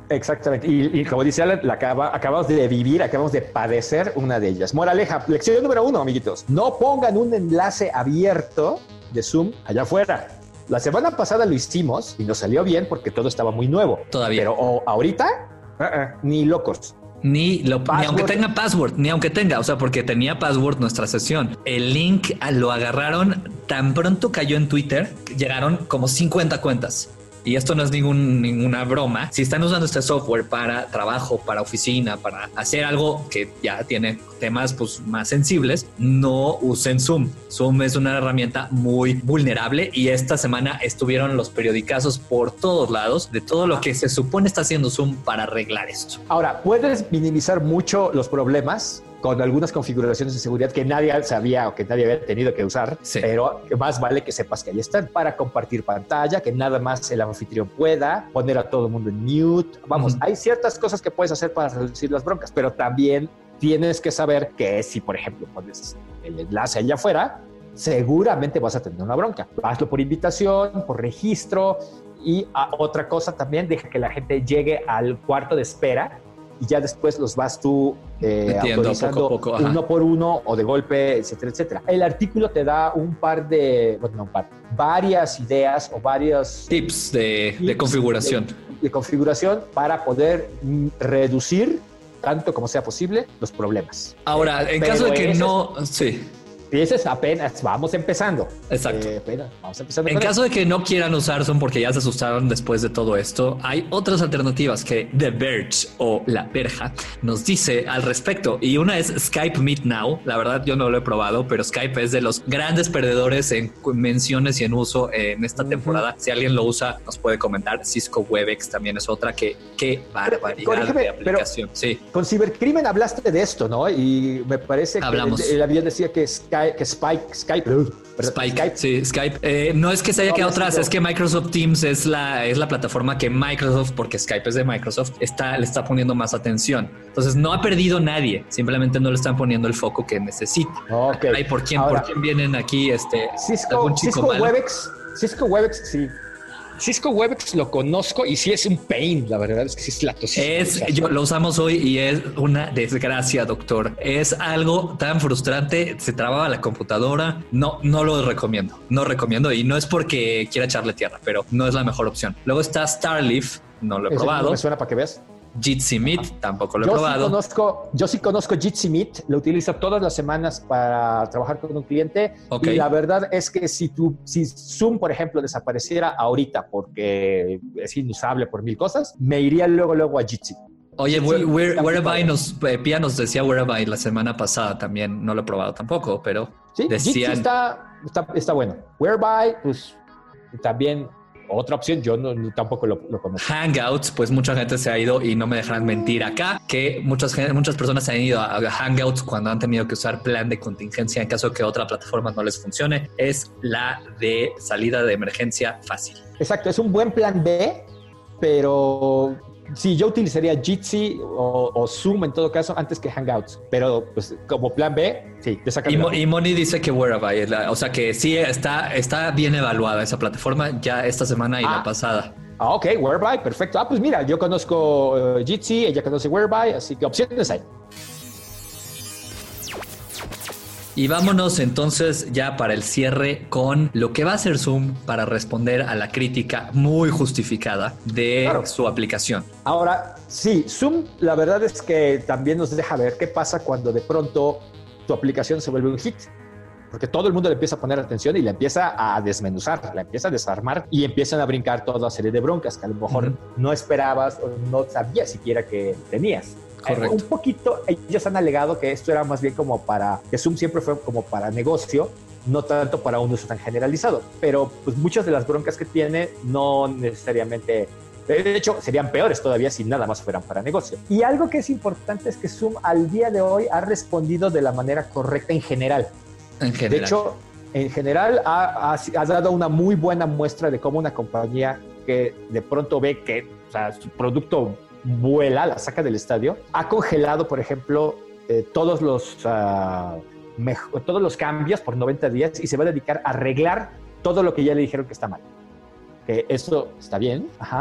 Exactamente. Y, y como dice Alan, la acaba, acabamos de vivir, acabamos de padecer una de ellas. Moraleja, lección número uno, amiguitos. No pongan un enlace abierto de Zoom allá afuera. La semana pasada lo hicimos y nos salió bien porque todo estaba muy nuevo. Todavía. Pero oh, ahorita, uh-uh, ni locos. Ni, lo, ni aunque tenga password, ni aunque tenga, o sea, porque tenía password nuestra sesión. El link lo agarraron, tan pronto cayó en Twitter, llegaron como cincuenta cuentas. Y esto no es ningún, ninguna broma. Si están usando este software para trabajo, para oficina, para hacer algo que ya tiene temas pues, más sensibles, no usen Zoom. Zoom es una herramienta muy vulnerable y esta semana estuvieron los periodicazos por todos lados de todo lo que se supone está haciendo Zoom para arreglar esto. Ahora, puedes minimizar mucho los problemas con algunas configuraciones de seguridad que nadie sabía o que nadie había tenido que usar, sí. Pero más vale que sepas que ahí están para compartir pantalla, que nada más el anfitrión pueda, poner a todo el mundo en mute. Vamos, uh-huh. Hay ciertas cosas que puedes hacer para reducir las broncas, pero también tienes que saber que si, por ejemplo, pones el enlace allá afuera, seguramente vas a tener una bronca. Hazlo por invitación, por registro y a otra cosa también, deja que la gente llegue al cuarto de espera y ya después los vas tú eh, Entiendo, autorizando poco a poco, uno por uno o de golpe, etcétera, etcétera. El artículo te da un par de, bueno, no un par, varias ideas o varios tips de, tips de configuración. De, de configuración para poder mm, reducir tanto como sea posible los problemas. Ahora, en Pero caso de que no, es, sí. Dices apenas, vamos empezando. Exacto. Eh, apenas, vamos empezando. En caso de que no quieran usar Zoom porque ya se asustaron después de todo esto, hay otras alternativas que The Verge o La Verja nos dice al respecto. Y una es Skype Meet Now. La verdad yo no lo he probado, pero Skype es de los grandes perdedores en menciones y en uso en esta uh-huh. temporada. Si alguien lo usa, nos puede comentar. Cisco Webex también es otra que qué barbaridad de aplicación. Sí. Con Cibercrimen hablaste de esto, ¿no? Y me parece Hablamos. que el avión decía que Skype que Spike, Skype, perdón, Spike, Skype. sí, Skype. Eh, no es que se haya no, quedado no, atrás, no. Es que Microsoft Teams es la, es la plataforma que Microsoft, porque Skype es de Microsoft, está, le está poniendo más atención. Entonces no ha perdido nadie, simplemente no le están poniendo el foco que necesita. Okay. Ay, ¿por quién, Ahora, ¿por quién vienen aquí? Este, Cisco, Cisco Webex, Cisco Webex, sí. Cisco Webex lo conozco y sí es un pain, la verdad es que sí es latosísimo. Es, yo lo usamos hoy y es una desgracia, doctor. Es algo tan frustrante, se trababa la computadora. No, no lo recomiendo, no recomiendo y no es porque quiera echarle tierra, pero no es la mejor opción. Luego está Starleaf, no lo he Ese probado. No me suena para que veas. Jitsi Meet, Ajá. tampoco lo he yo probado. Sí conozco, yo sí conozco Jitsi Meet, lo utilizo todas las semanas para trabajar con un cliente. Okay. Y la verdad es que si, tu, si Zoom, por ejemplo, desapareciera ahorita porque es inusable por mil cosas, me iría luego, luego a Jitsi. Oye, Jitsi, Where, Whereby nos, eh, Pia nos decía Whereby la semana pasada también, no lo he probado tampoco, pero sí, decían... Jitsi está, está, está bueno. Whereby, pues también... Otra opción, yo no, tampoco lo, lo conozco. Hangouts, pues mucha gente se ha ido y no me dejarán mentir acá, que muchas, muchas personas se han ido a Hangouts cuando han tenido que usar plan de contingencia en caso que otra plataforma no les funcione. Es la de salida de emergencia fácil. Exacto, es un buen plan B, pero sí, yo utilizaría Jitsi o, o Zoom en todo caso antes que Hangouts, pero pues como plan B, sí. Y, Mo, y Moni dice que Whereby, o sea que sí está, está bien evaluada esa plataforma ya esta semana y ah. la pasada. Ah, ok, Whereby, perfecto. Ah, pues mira, yo conozco uh, Jitsi, ella conoce Whereby, así que opciones hay. Y vámonos entonces ya para el cierre con lo que va a hacer Zoom para responder a la crítica muy justificada de claro. su aplicación. Ahora, sí, Zoom la verdad es que también nos deja ver qué pasa cuando de pronto tu aplicación se vuelve un hit. Porque todo el mundo le empieza a poner atención y la empieza a desmenuzar, la empieza a desarmar y empiezan a brincar toda una serie de broncas que a lo mejor uh-huh. no esperabas o no sabías siquiera que tenías. Correcto. Un poquito, ellos han alegado que esto era más bien como para, que Zoom siempre fue como para negocio, no tanto para un uso tan generalizado, pero pues muchas de las broncas que tiene no necesariamente, de hecho serían peores todavía si nada más fueran para negocio. Y algo que es importante es que Zoom al día de hoy ha respondido de la manera correcta en general. En general. De hecho, en general ha, ha, ha dado una muy buena muestra de cómo una compañía que de pronto ve que o sea, su producto vuela, la saca del estadio, ha congelado, por ejemplo, eh, todos los uh, mejor, todos los cambios por noventa días y se va a dedicar a arreglar todo lo que ya le dijeron que está mal. Que eso está bien. Ajá.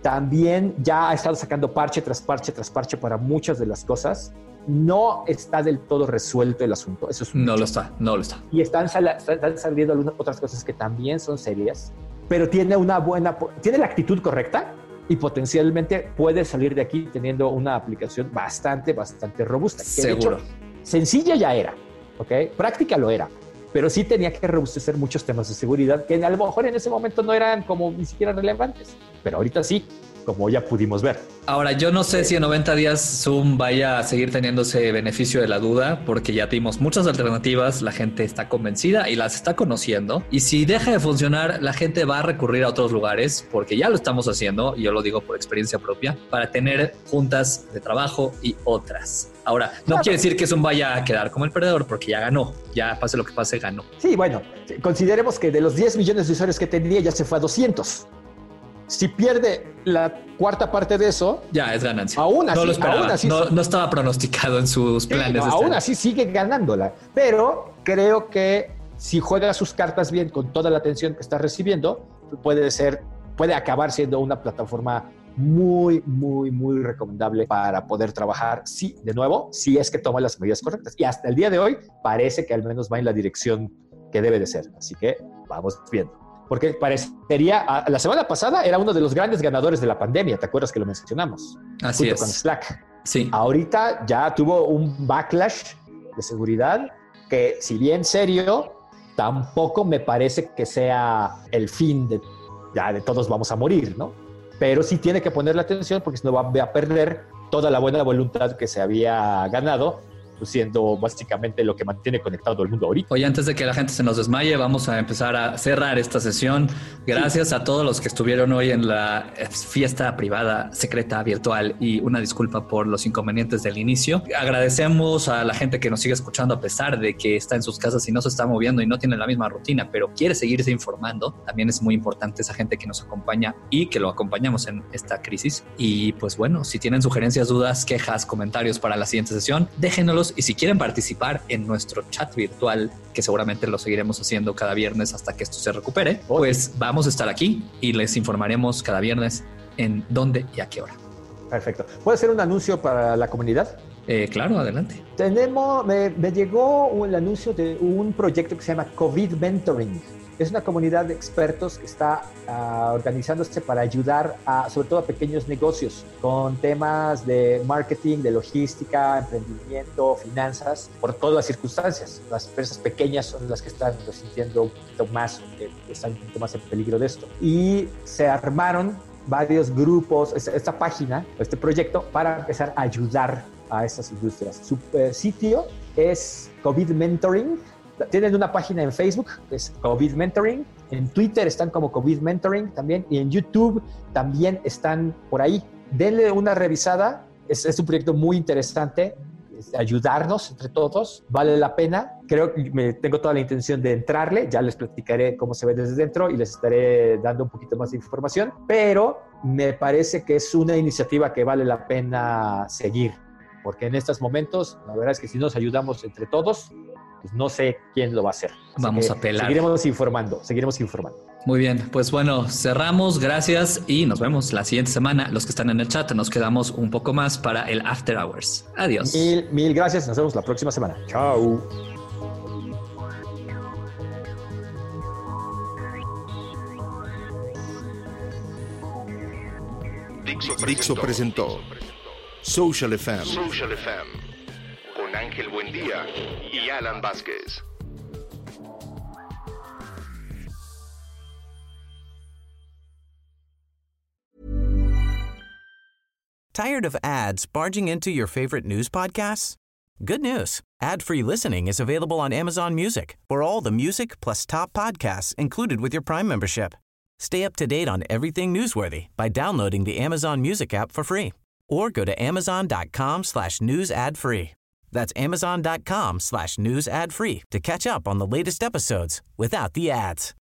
también ya ha estado sacando parche tras parche tras parche para muchas de las cosas. No está del todo resuelto el asunto. Eso es un no hecho. lo está, no lo está. Y están, sal- están saliendo algunas otras cosas que también son serias, pero tiene una buena, tiene la actitud correcta y potencialmente puede salir de aquí teniendo una aplicación bastante, bastante robusta. Que Seguro. de hecho, sencilla ya era, ¿ok? Práctica lo era, pero sí tenía que robustecer muchos temas de seguridad que a lo mejor en ese momento no eran como ni siquiera relevantes, pero ahorita sí, como ya pudimos ver. Ahora, yo no sé si en noventa días Zoom vaya a seguir teniendo ese beneficio de la duda, porque ya dimos muchas alternativas, la gente está convencida y las está conociendo. Y si deja de funcionar, la gente va a recurrir a otros lugares, porque ya lo estamos haciendo, y yo lo digo por experiencia propia, para tener juntas de trabajo y otras. Ahora, no Claro. quiere decir que Zoom vaya a quedar como el perdedor, porque ya ganó. Ya pase lo que pase, ganó. Sí, bueno, consideremos que de los diez millones de usuarios que tenía ya se fue a doscientos. Si pierde la cuarta parte de eso, Ya es ganancia. Aún así- no lo esperaba. aún así- no, no estaba pronosticado en sus sí, planes. no, de este aún año. así sigue ganándola. Pero creo que si juega sus cartas bien con toda la atención que está recibiendo, puede ser, puede acabar siendo una plataforma muy, muy, muy recomendable para poder trabajar. Sí, de nuevo, si es que toma las medidas correctas. Y hasta el día de hoy parece que al menos va en la dirección que debe de ser. Así que vamos viendo. Porque parecería, a- la semana pasada era uno de los grandes ganadores de la pandemia, ¿te acuerdas que lo mencionamos? Así Junto es. con Slack. Sí. Ahorita ya tuvo un backlash de seguridad que, si bien serio, tampoco me parece que sea el fin de, ya de todos vamos a morir, ¿no? Pero sí tiene que ponerle atención porque si no va a perder toda la buena voluntad que se había ganado, pues siendo básicamente lo que mantiene conectado el mundo ahorita. Oye, antes de que la gente se nos desmaye, vamos a empezar a cerrar esta sesión. Gracias sí. a todos los que estuvieron hoy en la fiesta privada, secreta, virtual, y una disculpa por los inconvenientes del inicio. Agradecemos a la gente que nos sigue escuchando a pesar de que está en sus casas y no se está moviendo y no tiene la misma rutina, pero quiere seguirse informando. También es muy importante esa gente que nos acompaña y que lo acompañamos en esta crisis. Y pues bueno, si tienen sugerencias, dudas, quejas, comentarios para la siguiente sesión, déjenoslos. Y si quieren participar en nuestro chat virtual, que seguramente lo seguiremos haciendo cada viernes hasta que esto se recupere, pues vamos a estar aquí y les informaremos cada viernes en dónde y a qué hora. Perfecto. ¿Puedo hacer un anuncio para la comunidad? Eh, claro, adelante. Tenemos, me, me llegó el anuncio de un proyecto que se llama COVID Mentoring. Es una comunidad de expertos que está uh, organizándose para ayudar a, sobre todo a pequeños negocios con temas de marketing, de logística, emprendimiento, finanzas, por todas las circunstancias. Las empresas pequeñas son las que están sintiendo un poquito más, que están un poquito más en peligro de esto. Y se armaron varios grupos, esta, esta página, este proyecto, para empezar a ayudar a estas industrias. Su eh, sitio es COVID Mentoring. Tienen una página en Facebook, que es COVID Mentoring. En Twitter están como COVID Mentoring también. Y en YouTube también están por ahí. Denle una revisada. Es, es un proyecto muy interesante. Es ayudarnos entre todos. Vale la pena. Creo que me, tengo toda la intención de entrarle. Ya les platicaré cómo se ve desde dentro y les estaré dando un poquito más de información. Pero me parece que es una iniciativa que vale la pena seguir. Porque en estos momentos, la verdad es que si nos ayudamos entre todos, pues no sé quién lo va a hacer. Así Vamos a pelar. Seguiremos informando, seguiremos informando. Muy bien, pues bueno, cerramos, gracias y nos vemos la siguiente semana. Los que están en el chat, nos quedamos un poco más para el After Hours. Adiós. Mil, mil gracias, nos vemos la próxima semana. Chao. Dixo presentó Social F M. Social F M. Con Ángel Buendía y Alan Vázquez. Tired of ads barging into your favorite news podcasts? Good news. Ad-free listening is available on Amazon Music for all the music plus top podcasts included with your Prime membership. Stay up to date on everything newsworthy by downloading the Amazon Music app for free or go to amazon.com slash news ad free. That's amazon.com slash news ad free to catch up on the latest episodes without the ads.